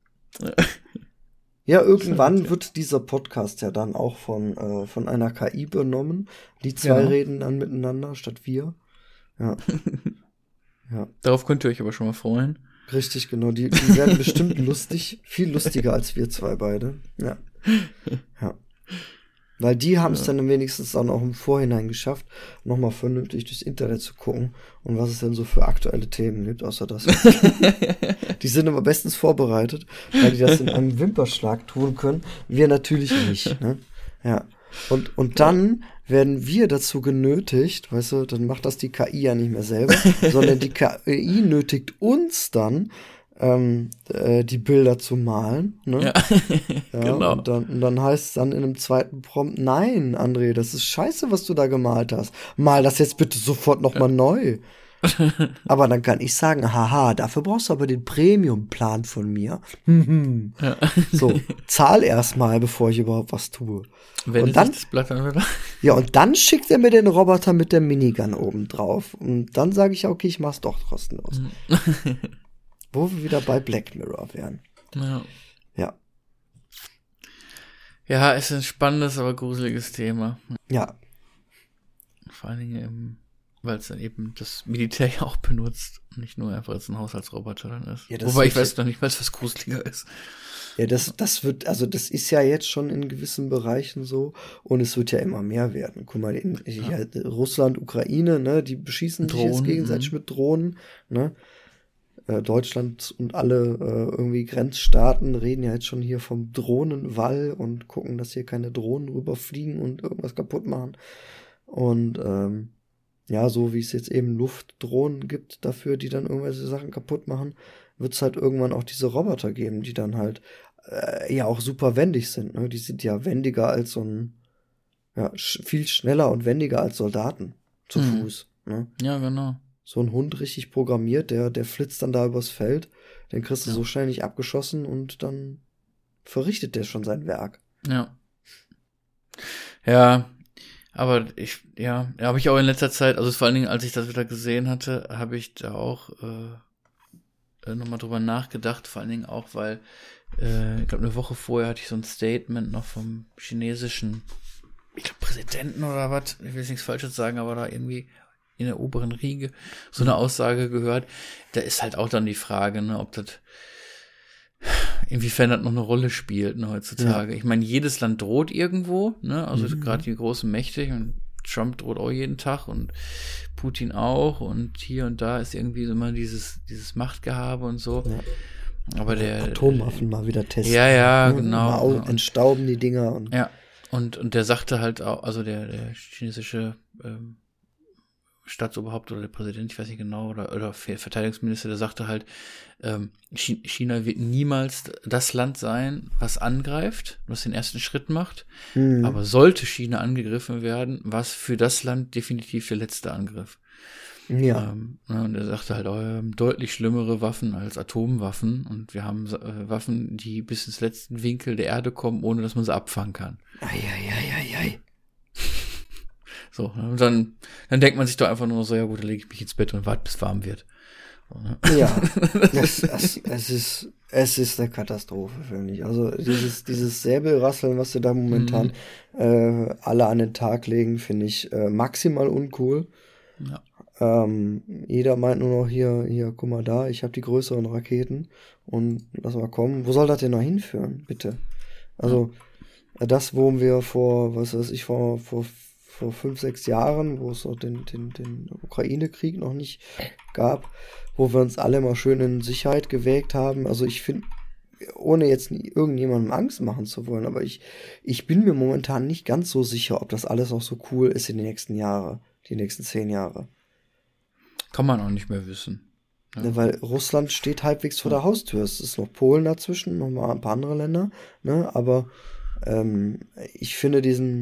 Ja, irgendwann wird dieser Podcast ja dann auch von einer KI übernommen. Die zwei reden dann miteinander statt wir. Ja. Ja. Darauf könnt ihr euch aber schon mal freuen. Richtig, genau. Die werden bestimmt lustig. Viel lustiger als wir zwei beide. Ja. Weil die haben es dann wenigstens dann auch im Vorhinein geschafft, nochmal vernünftig durchs Internet zu gucken und was es denn so für aktuelle Themen gibt, außer das. Die sind aber bestens vorbereitet, weil die das in einem Wimperschlag tun können. Wir natürlich nicht. Ne? Ja. Und dann werden wir dazu genötigt, weißt du, dann macht das die KI ja nicht mehr selber, sondern die KI nötigt uns dann, die Bilder zu malen. Ne? Ja, genau. Und dann heißt es dann in einem zweiten Prompt, nein, André, das ist scheiße, was du da gemalt hast. Mal das jetzt bitte sofort nochmal neu. Aber dann kann ich sagen, haha, dafür brauchst du aber den Premium-Plan von mir. So, zahl erst mal, bevor ich überhaupt was tue. Wenn und dann das Blatt dann wieder. Ja, und dann schickt er mir den Roboter mit der Minigun oben drauf. Und dann sage ich ja, okay, ich mach's doch kostenlos. Wo wir wieder bei Black Mirror wären. Ja. Ja, es ist ein spannendes, aber gruseliges Thema. Ja. Vor allen Dingen, weil es dann eben das Militär ja auch benutzt und nicht nur einfach jetzt ein Haushaltsroboter dann ist. Ja, wobei ich weiß noch nicht, was gruseliger ist. Ja, das ist ja jetzt schon in gewissen Bereichen so und es wird ja immer mehr werden. Guck mal, Russland, Ukraine, ne, die beschießen sich jetzt gegenseitig mit Drohnen, ne? Deutschland und alle irgendwie Grenzstaaten reden ja jetzt schon hier vom Drohnenwall und gucken, dass hier keine Drohnen rüberfliegen und irgendwas kaputt machen. Und ja, so wie es jetzt eben Luftdrohnen gibt dafür, die dann irgendwelche Sachen kaputt machen, wird es halt irgendwann auch diese Roboter geben, die dann halt ja auch super wendig sind. Ne? Die sind ja wendiger als so ein, ja, viel schneller und wendiger als Soldaten zu Fuß. Ne? Ja, genau. So ein Hund richtig programmiert, der flitzt dann da übers Feld, den kriegst du so schnell nicht abgeschossen und dann verrichtet der schon sein Werk. Ja. Ja, aber habe ich auch in letzter Zeit, also vor allen Dingen, als ich das wieder gesehen hatte, habe ich da auch nochmal drüber nachgedacht, vor allen Dingen auch, weil ich glaube, eine Woche vorher hatte ich so ein Statement noch vom chinesischen, ich glaube, Präsidenten oder was, ich will jetzt nichts Falsches sagen, aber da irgendwie in der oberen Riege so eine Aussage gehört. Da ist halt auch dann die Frage, ne, ob das inwiefern das noch eine Rolle spielt, ne, heutzutage. Ja. Ich meine, jedes Land droht irgendwo, ne, also gerade die großen Mächte, und Trump droht auch jeden Tag und Putin auch und hier und da ist irgendwie so immer dieses Machtgehabe und so. Ja. Aber der Atomwaffen mal wieder testen. Ja, genau. Mal entstauben die Dinger. Und ja, und der sagte halt auch, also der chinesische Staatsoberhaupt oder der Präsident, ich weiß nicht genau, oder Verteidigungsminister, der sagte halt, China wird niemals das Land sein, was angreift, was den ersten Schritt macht, aber sollte China angegriffen werden, was für das Land definitiv der letzte Angriff. Ja. Und er sagte halt, wir haben deutlich schlimmere Waffen als Atomwaffen und wir haben Waffen, die bis ins letzten Winkel der Erde kommen, ohne dass man sie abfangen kann. Ei. So, und dann denkt man sich doch einfach nur so, ja gut, dann lege ich mich ins Bett und warte, bis es warm wird. So, ne? Ja, es ist eine Katastrophe, finde ich. Also dieses Säbelrasseln, was sie da momentan alle an den Tag legen, finde ich maximal uncool. Ja. Jeder meint nur noch hier, guck mal da, ich habe die größeren Raketen und lass mal kommen. Wo soll das denn noch hinführen, bitte? Also das, wo wir vor 5-6 Jahren, wo es so den Ukraine-Krieg noch nicht gab, wo wir uns alle mal schön in Sicherheit gewägt haben. Also ich finde, ohne jetzt irgendjemandem Angst machen zu wollen, aber ich bin mir momentan nicht ganz so sicher, ob das alles noch so cool ist in den nächsten Jahren, die nächsten 10 Jahre. Kann man auch nicht mehr wissen. Ja. Weil Russland steht halbwegs vor der Haustür. Es ist noch Polen dazwischen, noch mal ein paar andere Länder, ne, aber ich finde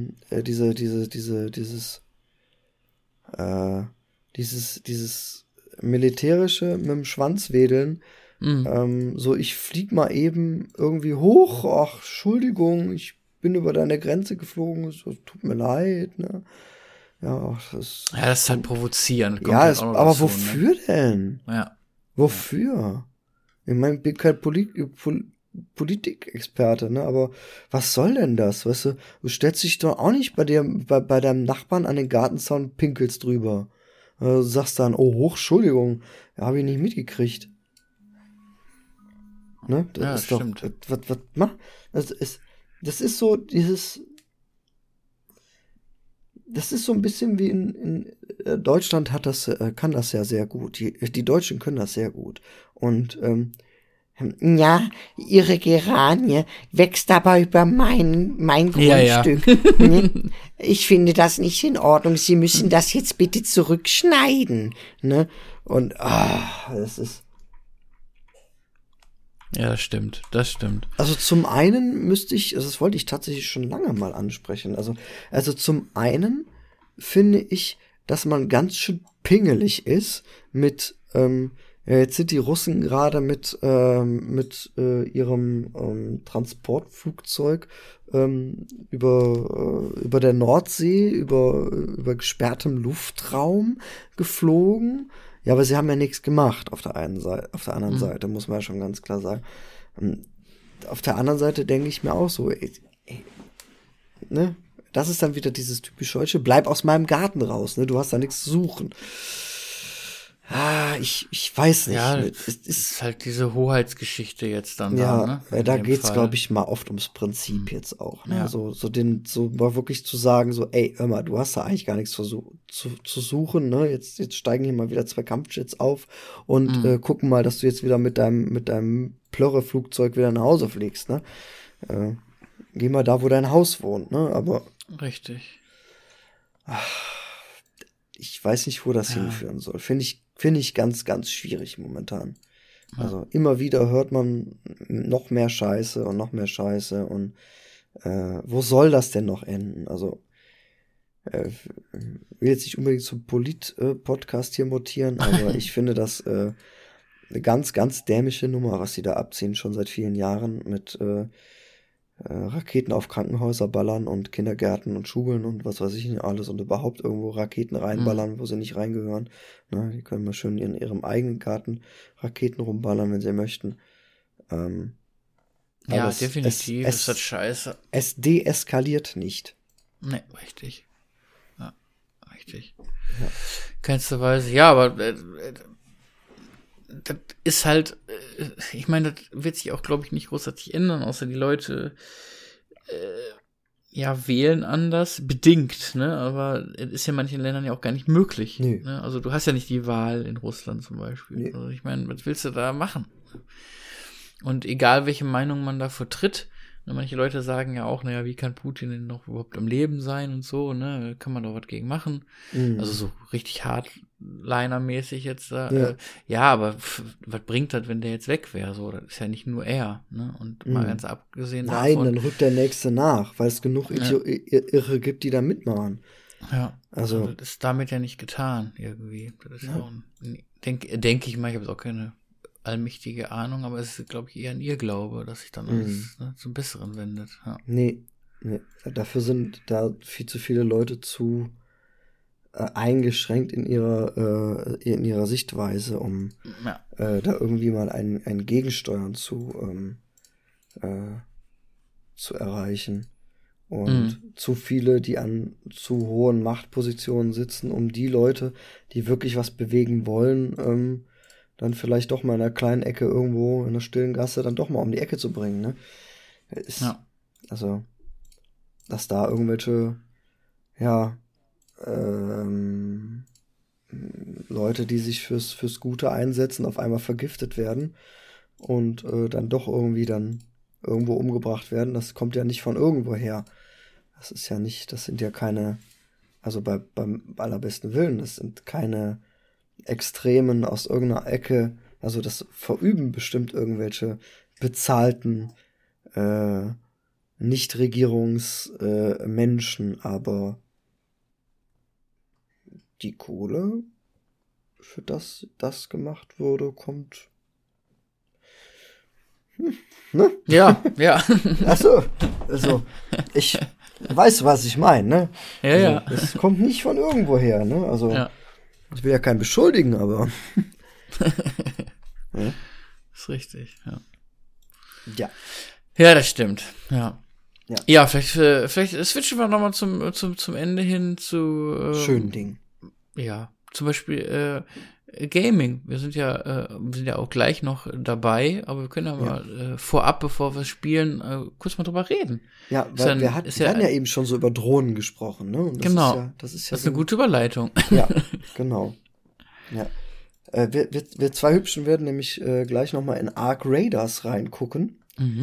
dieses militärische mit dem Schwanzwedeln, so ich flieg mal eben irgendwie hoch, ach, Entschuldigung, ich bin über deine Grenze geflogen, so, tut mir leid, ne. Ja, das ist halt provozierend. Ja, aber wofür denn? Ja. Wofür? Ich meine, ich bin kein Politikexperte, ne? Aber was soll denn das? Weißt du stellst dich doch auch nicht bei deinem Nachbarn an den Gartenzaun und pinkelst drüber. Sagst dann, oh, Entschuldigung, habe ich nicht mitgekriegt. Ne? Das Ja, ist stimmt. doch, was mach? Das ist so dieses, das ist so ein bisschen wie in Deutschland kann das ja sehr gut. Die Deutschen können das sehr gut. Und, ja, ihre Geranie wächst aber über mein Grundstück. Ja. Ich finde das nicht in Ordnung. Sie müssen das jetzt bitte zurückschneiden. Ne? Und, das ist. Ja, das stimmt. Also zum einen das wollte ich tatsächlich schon lange mal ansprechen. Also zum einen finde ich, dass man ganz schön pingelig ist mit, jetzt sind die Russen gerade mit ihrem Transportflugzeug über der Nordsee, über gesperrtem Luftraum geflogen. Ja, aber sie haben ja nichts gemacht auf der anderen Seite, muss man ja schon ganz klar sagen. Auf der anderen Seite denke ich mir auch so, ne? Das ist dann wieder dieses typisch Deutsche, bleib aus meinem Garten raus, ne? Du hast da nichts zu suchen. Ich weiß nicht. Ja, Ne? es ist halt diese Hoheitsgeschichte jetzt dann ja, da, ne? Da geht's, glaube ich, mal oft ums Prinzip jetzt auch. Ne? Ja. So mal wirklich zu sagen, so, ey, hör mal, du hast da eigentlich gar nichts zu suchen, ne? Jetzt steigen hier mal wieder 2 Kampfjets auf und gucken mal, dass du jetzt wieder mit deinem Plörre-Flugzeug wieder nach Hause fliegst, ne? Geh mal da, wo dein Haus wohnt, ne? Aber. Richtig. Ich weiß nicht, wo das hinführen soll. Finde ich ganz, ganz schwierig momentan. Ja. Also immer wieder hört man noch mehr Scheiße und und wo soll das denn noch enden? Also will jetzt nicht unbedingt zum Polit-Podcast hier mutieren, aber ich finde das eine ganz, ganz dämliche Nummer, was sie da abziehen, schon seit vielen Jahren mit Raketen auf Krankenhäuser ballern und Kindergärten und Schulen und was weiß ich nicht alles und überhaupt irgendwo Raketen reinballern, wo sie nicht reingehören. Ne, die können mal schön in ihrem eigenen Garten Raketen rumballern, wenn sie möchten. Ja, definitiv, ist das scheiße. Es deeskaliert nicht. Ne, richtig. Ja, richtig. Ja. Keinster Weise. Ja, aber das ist halt, ich meine, das wird sich auch, glaube ich, nicht großartig ändern, außer die Leute wählen anders, bedingt, ne? Aber es ist ja in manchen Ländern ja auch gar nicht möglich. Nee. Ne? Also du hast ja nicht die Wahl in Russland zum Beispiel. Nee. Also ich meine, was willst du da machen? Und egal, welche Meinung man da vertritt, manche Leute sagen ja auch, naja, wie kann Putin denn noch überhaupt am Leben sein und so, ne? Kann man doch was gegen machen. Also so richtig Hardliner-mäßig jetzt da. Ja, aber was bringt das, wenn der jetzt weg wäre? So, das ist ja nicht nur er, ne? Und mal ganz abgesehen davon. Nein, dann rückt der Nächste nach, weil es genug Irre gibt, die da mitmachen. Ja, also das ist damit ja nicht getan, irgendwie. Das ist auch denke ich mal, ich habe jetzt auch keine allmächtige Ahnung, aber es ist, glaube ich, eher ein Irrglaube, dass sich dann alles zum Besseren wendet. Ja. Nee. Dafür sind da viel zu viele Leute zu eingeschränkt in ihrer Sichtweise, um da irgendwie mal ein Gegensteuern zu erreichen. Und zu viele, die an zu hohen Machtpositionen sitzen, um die Leute, die wirklich was bewegen wollen, dann vielleicht doch mal in einer kleinen Ecke irgendwo in einer stillen Gasse dann doch mal um die Ecke zu bringen, ne? Also, dass da irgendwelche, Leute, die sich fürs Gute einsetzen, auf einmal vergiftet werden und dann doch irgendwo umgebracht werden, das kommt ja nicht von irgendwo her. Das sind ja keine, also beim allerbesten Willen, das sind keine Extremen aus irgendeiner Ecke, also das verüben bestimmt irgendwelche bezahlten Nichtregierungsmenschen, aber die Kohle, für das gemacht wurde, kommt ne? Ja. Achso, also ich weiß, was ich meine, ne? Ja. Es kommt nicht von irgendwo her, ne? Also ich will ja keinen beschuldigen, aber ist richtig, ja. Ja. Ja, das stimmt, ja. Ja. Ja, vielleicht switchen wir nochmal zum Ende hin zu schönen Ding. Ja, zum Beispiel Gaming. Wir sind ja auch gleich noch dabei, aber wir können ja mal vorab, bevor wir spielen, kurz mal drüber reden. Ja, weil wir hatten ja eben schon so über Drohnen gesprochen, ne? Und das ist eine gute Überleitung. Ja, genau. Ja. Wir zwei Hübschen werden nämlich gleich nochmal in Arc Raiders reingucken.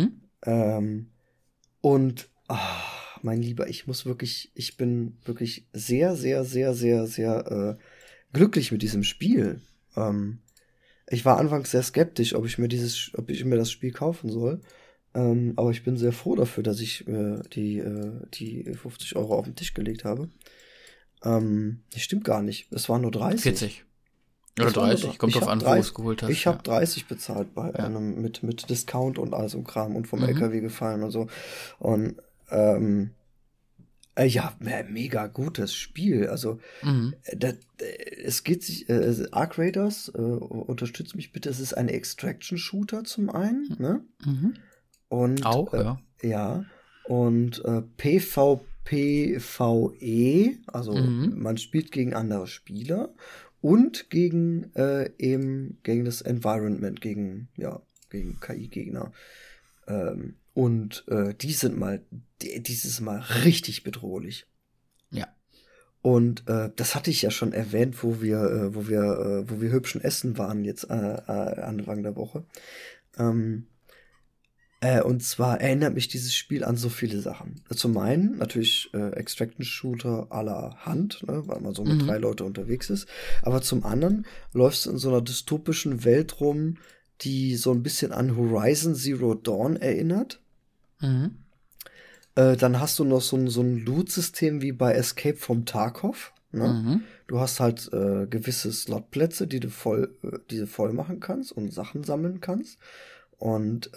Und mein Lieber, ich bin wirklich sehr, sehr, sehr, sehr, sehr glücklich mit diesem Spiel. Ich war anfangs sehr skeptisch, ob ich mir das Spiel kaufen soll. Aber ich bin sehr froh dafür, dass ich die 50 € auf den Tisch gelegt habe. Das stimmt gar nicht. Es waren nur 30. 40. Oder 30, kommt drauf an, wo du es geholt hast. Ich habe 30 bezahlt bei einem mit Discount und all so ein Kram und vom LKW gefallen und so. Und mega gutes Spiel. Also es geht sich, Arc Raiders, unterstützt mich bitte, es ist ein Extraction-Shooter zum einen, ne? Und auch, ja. Und PvPvE, also man spielt gegen andere Spieler und gegen das Environment, gegen KI-Gegner. Und die sind dieses Mal richtig bedrohlich. Ja. Und das hatte ich ja schon erwähnt, wo wir hübschen Essen waren jetzt Anfang der Woche. Und zwar erinnert mich dieses Spiel an so viele Sachen. Zum einen natürlich Extraction-Shooter à la Hand, ne, weil man so mit 3 Leute unterwegs ist. Aber zum anderen läufst du in so einer dystopischen Welt rum, die so ein bisschen an Horizon Zero Dawn erinnert. Dann hast du noch so ein Loot-System wie bei Escape from Tarkov. Ne? Du hast halt gewisse Slotplätze, die du voll machen kannst und Sachen sammeln kannst. Und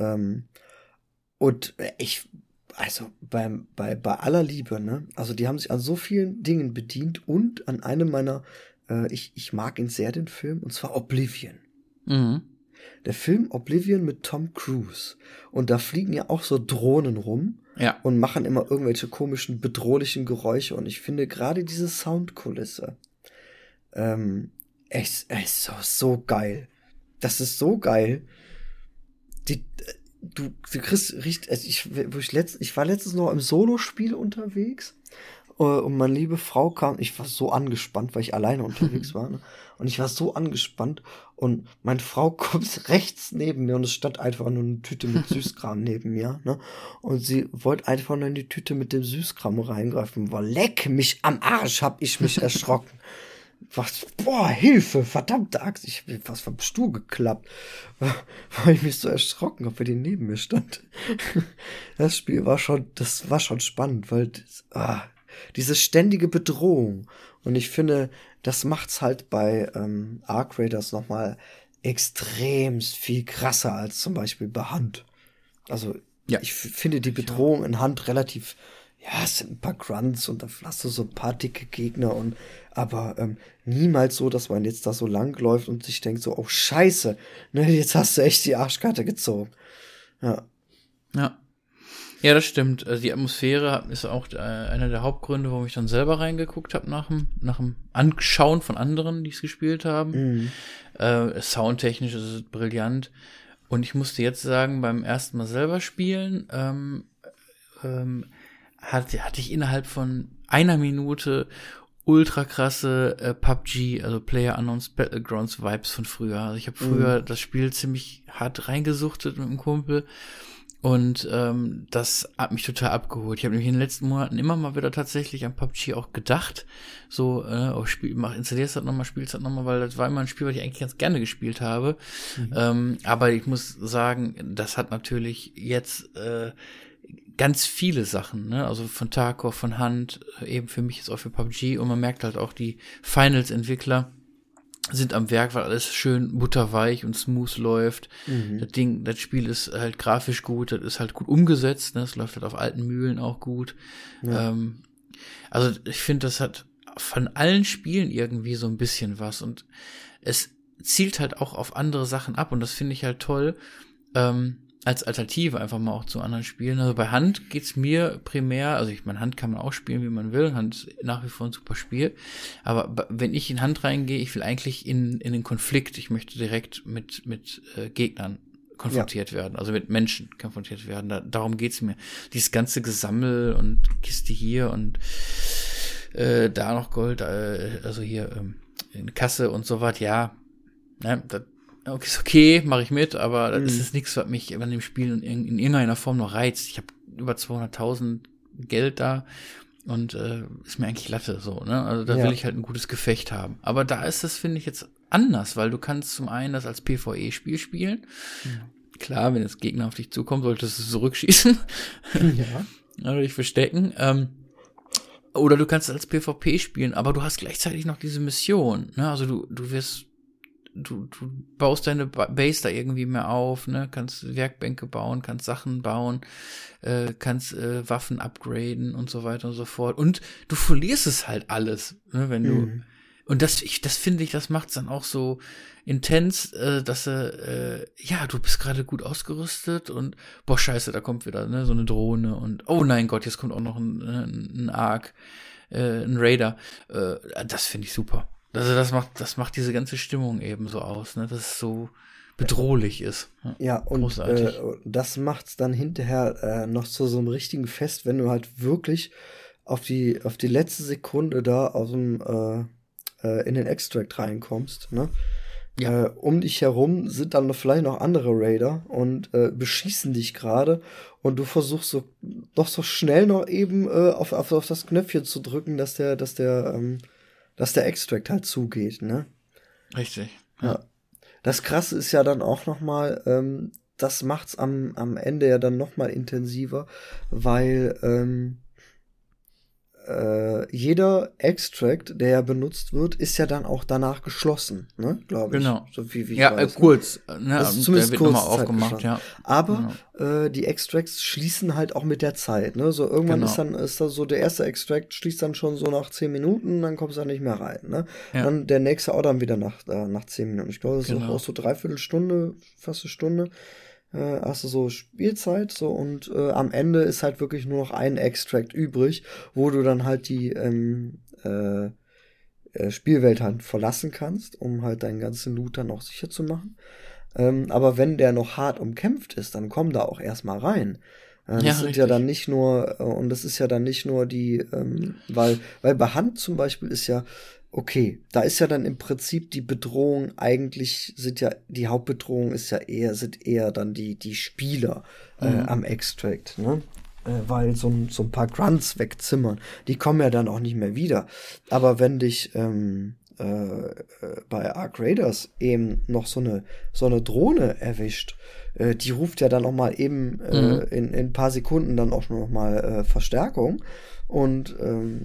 bei aller Liebe, ne? Also die haben sich an so vielen Dingen bedient und an einem meiner, ich mag ihn sehr, den Film, und zwar Oblivion. Der Film Oblivion mit Tom Cruise. Und da fliegen ja auch so Drohnen rum und machen immer irgendwelche komischen, bedrohlichen Geräusche. Und ich finde gerade diese Soundkulisse ist so geil. Das ist so geil. Du kriegst richtig, also ich war letztens noch im Solospiel unterwegs und meine liebe Frau kam, ich war so angespannt, weil ich alleine unterwegs war, ne? Und ich war so angespannt und meine Frau kommt rechts neben mir und es stand einfach nur eine Tüte mit Süßkram neben mir, ne? Und sie wollte einfach nur in die Tüte mit dem Süßkram reingreifen, war leck mich am Arsch, hab ich mich erschrocken. Hilfe, verdammte Axt, ich bin fast vom Stuhl geklappt, weil ich mich so erschrocken habe, weil die neben mir stand. Das Spiel war schon spannend, weil diese ständige Bedrohung, und ich finde, das macht's halt bei Arc Raiders nochmal extrem viel krasser als zum Beispiel bei Hand. Also ich finde die Bedrohung in Hand relativ, es sind ein paar Grunts und da hast du so ein paar dicke Gegner aber niemals so, dass man jetzt da so lang läuft und sich denkt so, oh Scheiße, ne, jetzt hast du echt die Arschkarte gezogen. Ja. Ja, das stimmt. Also die Atmosphäre ist auch einer der Hauptgründe, warum ich dann selber reingeguckt habe nach dem Anschauen von anderen, die es gespielt haben. Soundtechnisch ist es brillant. Und ich musste jetzt sagen, beim ersten Mal selber spielen, hatte ich innerhalb von einer Minute ultra krasse PUBG, also PlayerUnknown's Battlegrounds Vibes von früher. Also ich habe früher das Spiel ziemlich hart reingesuchtet mit einem Kumpel und das hat mich total abgeholt. Ich habe nämlich in den letzten Monaten immer mal wieder tatsächlich an PUBG auch gedacht, so installierst das nochmal, spielst das nochmal, weil das war immer ein Spiel, was ich eigentlich ganz gerne gespielt habe. Aber ich muss sagen, das hat natürlich jetzt ganz viele Sachen, ne? Also von Tarkov, von Hand, eben für mich ist auch für PUBG, und man merkt halt auch, die Finals-Entwickler sind am Werk, weil alles schön butterweich und smooth läuft. Das Spiel ist halt grafisch gut, das ist halt gut umgesetzt, ne? Es läuft halt auf alten Mühlen auch gut. Ja. Also ich finde, das hat von allen Spielen irgendwie so ein bisschen was, und es zielt halt auch auf andere Sachen ab und das finde ich halt toll, als Alternative einfach mal auch zu anderen Spielen. Also bei Hand geht's mir primär, also ich meine, Hand kann man auch spielen, wie man will. Hand ist nach wie vor ein super Spiel. Aber wenn ich in Hand reingehe, ich will eigentlich in den Konflikt. Ich möchte direkt mit Gegnern konfrontiert werden, also mit Menschen konfrontiert werden. Darum geht's mir. Dieses ganze Gesammel und Kiste hier und da noch Gold, also hier in Kasse und so was, ja, ne, das ist okay, mache ich mit, aber das ist nichts, was mich an dem Spiel in irgendeiner Form noch reizt. Ich habe über 200.000 Geld da und ist mir eigentlich Latte so, ne? Also da will ich halt ein gutes Gefecht haben. Aber da ist das, finde ich, jetzt anders, weil du kannst zum einen das als PvE-Spiel spielen. Ja. Klar, wenn jetzt Gegner auf dich zukommen, solltest du zurückschießen. Ja. Oder dich verstecken. Oder du kannst es als PvP spielen, aber du hast gleichzeitig noch diese Mission, ne? Also du baust deine Base da irgendwie mehr auf, ne, kannst Werkbänke bauen, kannst Sachen bauen, kannst Waffen upgraden und so weiter und so fort. Und du verlierst es halt alles, ne, wenn du und das finde ich, das macht's dann auch so intens, dass du bist gerade gut ausgerüstet und boah, scheiße, da kommt wieder, ne, so eine Drohne und oh nein Gott, jetzt kommt auch noch ein Ark, ein Raider. Das finde ich super. Also das macht diese ganze Stimmung eben so aus, ne, dass es so bedrohlich ist. Ja, und das macht's dann hinterher noch zu so einem richtigen Fest, wenn du halt wirklich auf die letzte Sekunde da aus dem in den Extract reinkommst, ne? Ja. Um dich herum sind dann vielleicht noch andere Raider und beschießen dich gerade und du versuchst doch so schnell noch eben auf das Knöpfchen zu drücken, dass der Extract halt zugeht, ne? Richtig. Ja. Das Krasse ist ja dann auch noch mal, das macht's am Ende ja dann noch mal intensiver, weil jeder Extract, der ja benutzt wird, ist ja dann auch danach geschlossen, ne, glaube ich. Genau. So wie ich ja, weiß, kurz. Ne? Das ist zumindest kurz aufgemacht, ja. Aber die Extracts schließen halt auch mit der Zeit, ne? So irgendwann ist da so der erste Extract schließt dann schon so nach 10 Minuten, dann kommst du da nicht mehr rein, ne? Ja. Dann der nächste auch dann wieder nach 10 Minuten. Ich glaube, das ist auch so 3/4 Stunde, fast eine Stunde. Hast du so Spielzeit so und am Ende ist halt wirklich nur noch ein Extract übrig, wo du dann halt die Spielwelt halt verlassen kannst, um halt deinen ganzen Loot dann auch sicher zu machen. Aber wenn der noch hart umkämpft ist, dann komm da auch erstmal rein. Das sind ja dann nicht nur, und das ist ja dann nicht nur die, weil bei Hand zum Beispiel ist ja, okay, da ist ja dann im Prinzip die Bedrohung eigentlich die Hauptbedrohung sind eher dann die Spieler am Extract, ne? Weil so ein paar Grunts wegzimmern, die kommen ja dann auch nicht mehr wieder. Aber wenn dich bei Ark Raiders eben noch so eine Drohne erwischt, die ruft ja dann auch mal eben in ein paar Sekunden dann auch noch mal Verstärkung und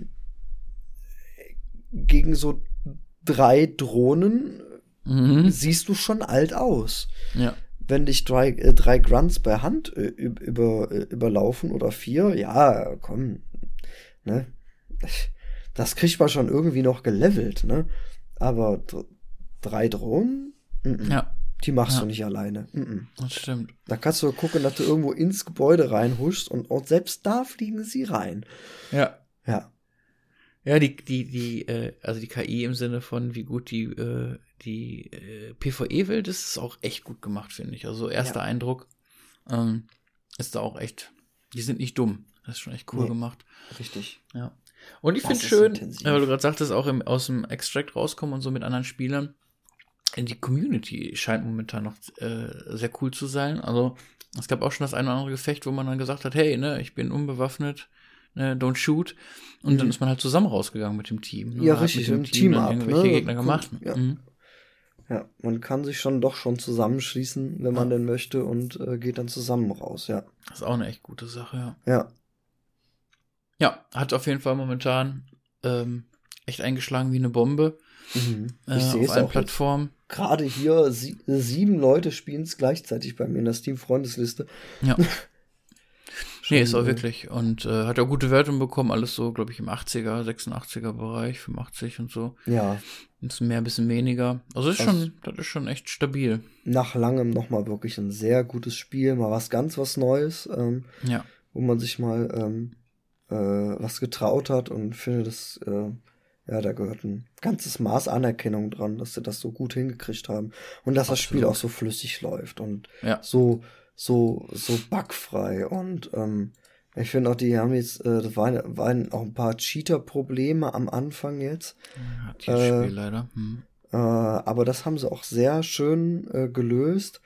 gegen so 3 Drohnen siehst du schon alt aus. Ja. Wenn dich 3 Grunts bei Hand überlaufen oder 4, ja, komm, ne? Das kriegt man schon irgendwie noch gelevelt, ne? Aber 3 Drohnen? Die machst du nicht alleine. Das stimmt. Da kannst du gucken, dass du irgendwo ins Gebäude reinhuschst und selbst da fliegen sie rein. Ja. Ja. Ja, also die KI im Sinne von, wie gut die PvE-Welt ist, ist auch echt gut gemacht, finde ich. Also erster Eindruck ist da auch echt, die sind nicht dumm. Das ist schon echt cool gemacht. Richtig. Ja. Und ich finde schön, weil du gerade sagtest, auch aus dem Extract rauskommen und so mit anderen Spielern. Die Community scheint momentan noch sehr cool zu sein. Also es gab auch schon das eine oder andere Gefecht, wo man dann gesagt hat, hey, ne, ich bin unbewaffnet, don't shoot. Und dann ist man halt zusammen rausgegangen mit dem Team. Ne? Ja, richtig, im Team dann irgendwelche Gegner gemacht. Ja. Ja, man kann sich schon zusammenschließen, wenn man denn möchte und geht dann zusammen raus, ja. Das ist auch eine echt gute Sache, ja. Ja. Ja, hat auf jeden Fall momentan echt eingeschlagen wie eine Bombe. Ich sehe es auf allen Plattformen. Gerade hier 7 Leute spielen es gleichzeitig bei mir in der Steam-Freundesliste. Ja. Nee, ist auch wirklich. Und hat auch gute Wertungen bekommen. Alles so, glaube ich, im 80er, 86er Bereich, 85 und so. Ja. Ein bisschen mehr, ein bisschen weniger. Also das ist schon echt stabil. Nach langem nochmal wirklich ein sehr gutes Spiel. Mal was Neues. Wo man sich mal was getraut hat und finde, das da gehört ein ganzes Maß Anerkennung dran, dass sie das so gut hingekriegt haben. Und dass das Spiel auch so flüssig läuft und so bugfrei. Und ich finde auch, die haben jetzt, das waren auch ein paar Cheater-Probleme am Anfang jetzt. Hat das Spiel leider. Aber das haben sie auch sehr schön gelöst.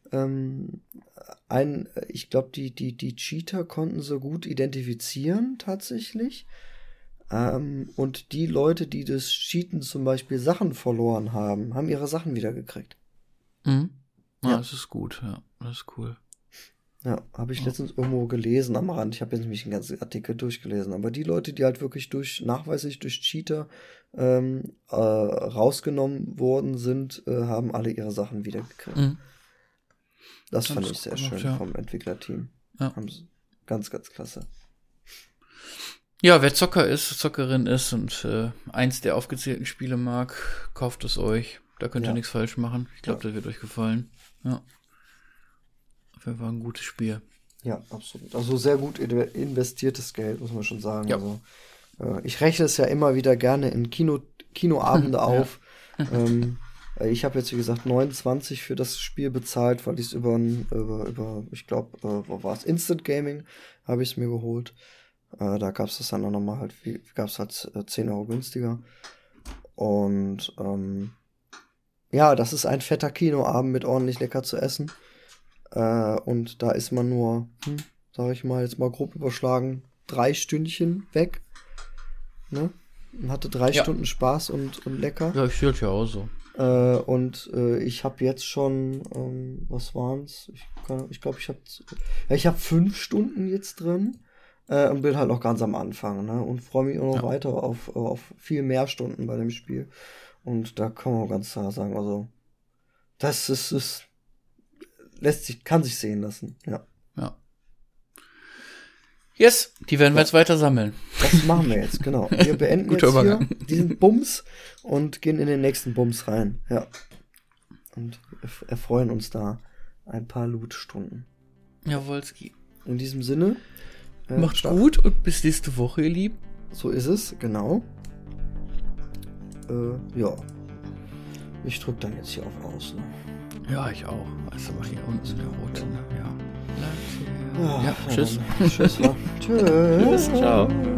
Ich glaube, die Cheater konnten sie gut identifizieren, tatsächlich. Und die Leute, die das Cheaten zum Beispiel Sachen verloren haben ihre Sachen wieder gekriegt. Ja, das ist gut, ja. Das ist cool. Ja, habe ich letztens irgendwo gelesen am Rand. Ich habe jetzt nämlich einen ganzen Artikel durchgelesen. Aber die Leute, die halt wirklich nachweislich durch Cheater rausgenommen worden sind, haben alle ihre Sachen wieder gekriegt. Das fand ich sehr schön vom Entwicklerteam. Ja. Ganz, ganz klasse. Ja, wer Zockerin ist und eins der aufgezählten Spiele mag, kauft es euch. Da könnt ihr nichts falsch machen. Ich glaube, das wird euch gefallen. Ja. Auf jeden Fall ein gutes Spiel. Ja, absolut. Also sehr gut investiertes Geld, muss man schon sagen. Ja. Also, ich rechne es ja immer wieder gerne in Kinoabende auf. Ich habe jetzt, wie gesagt, 29 für das Spiel bezahlt, weil ich es über ich glaube, wo war es? Instant Gaming habe ich es mir geholt. Da gab es das dann auch nochmal halt, gab es 10 Euro günstiger. Und das ist ein fetter Kinoabend mit ordentlich lecker zu essen. Und da ist man nur, sag ich mal, jetzt mal grob überschlagen, 3 Stündchen weg. Ne? Man hatte 3 Stunden Spaß und lecker. Ja, ich sehe es ja auch so. Und ich habe jetzt schon, was waren's? Ich glaube, ich habe 5 Stunden jetzt drin. Und bin halt noch ganz am Anfang, ne? Und freue mich auch noch weiter auf viel mehr Stunden bei dem Spiel. Und da kann man auch ganz klar sagen, also das kann sich sehen lassen, ja. Yes, die werden wir jetzt weiter sammeln. Das machen wir jetzt, genau. Wir beenden jetzt hier diesen Bums und gehen in den nächsten Bums rein, ja. Und erfreuen uns da ein paar Loot-Stunden. Jawolski. In diesem Sinne. Macht's gut und bis nächste Woche, ihr Lieben. So ist es, genau. Ich drück dann jetzt hier auf Aus, ne? Ja, ich auch. Weißt du, mal hier unten der rote, ne? Ja. Ja, tschüss. Tschüss. Tschüss. Ciao.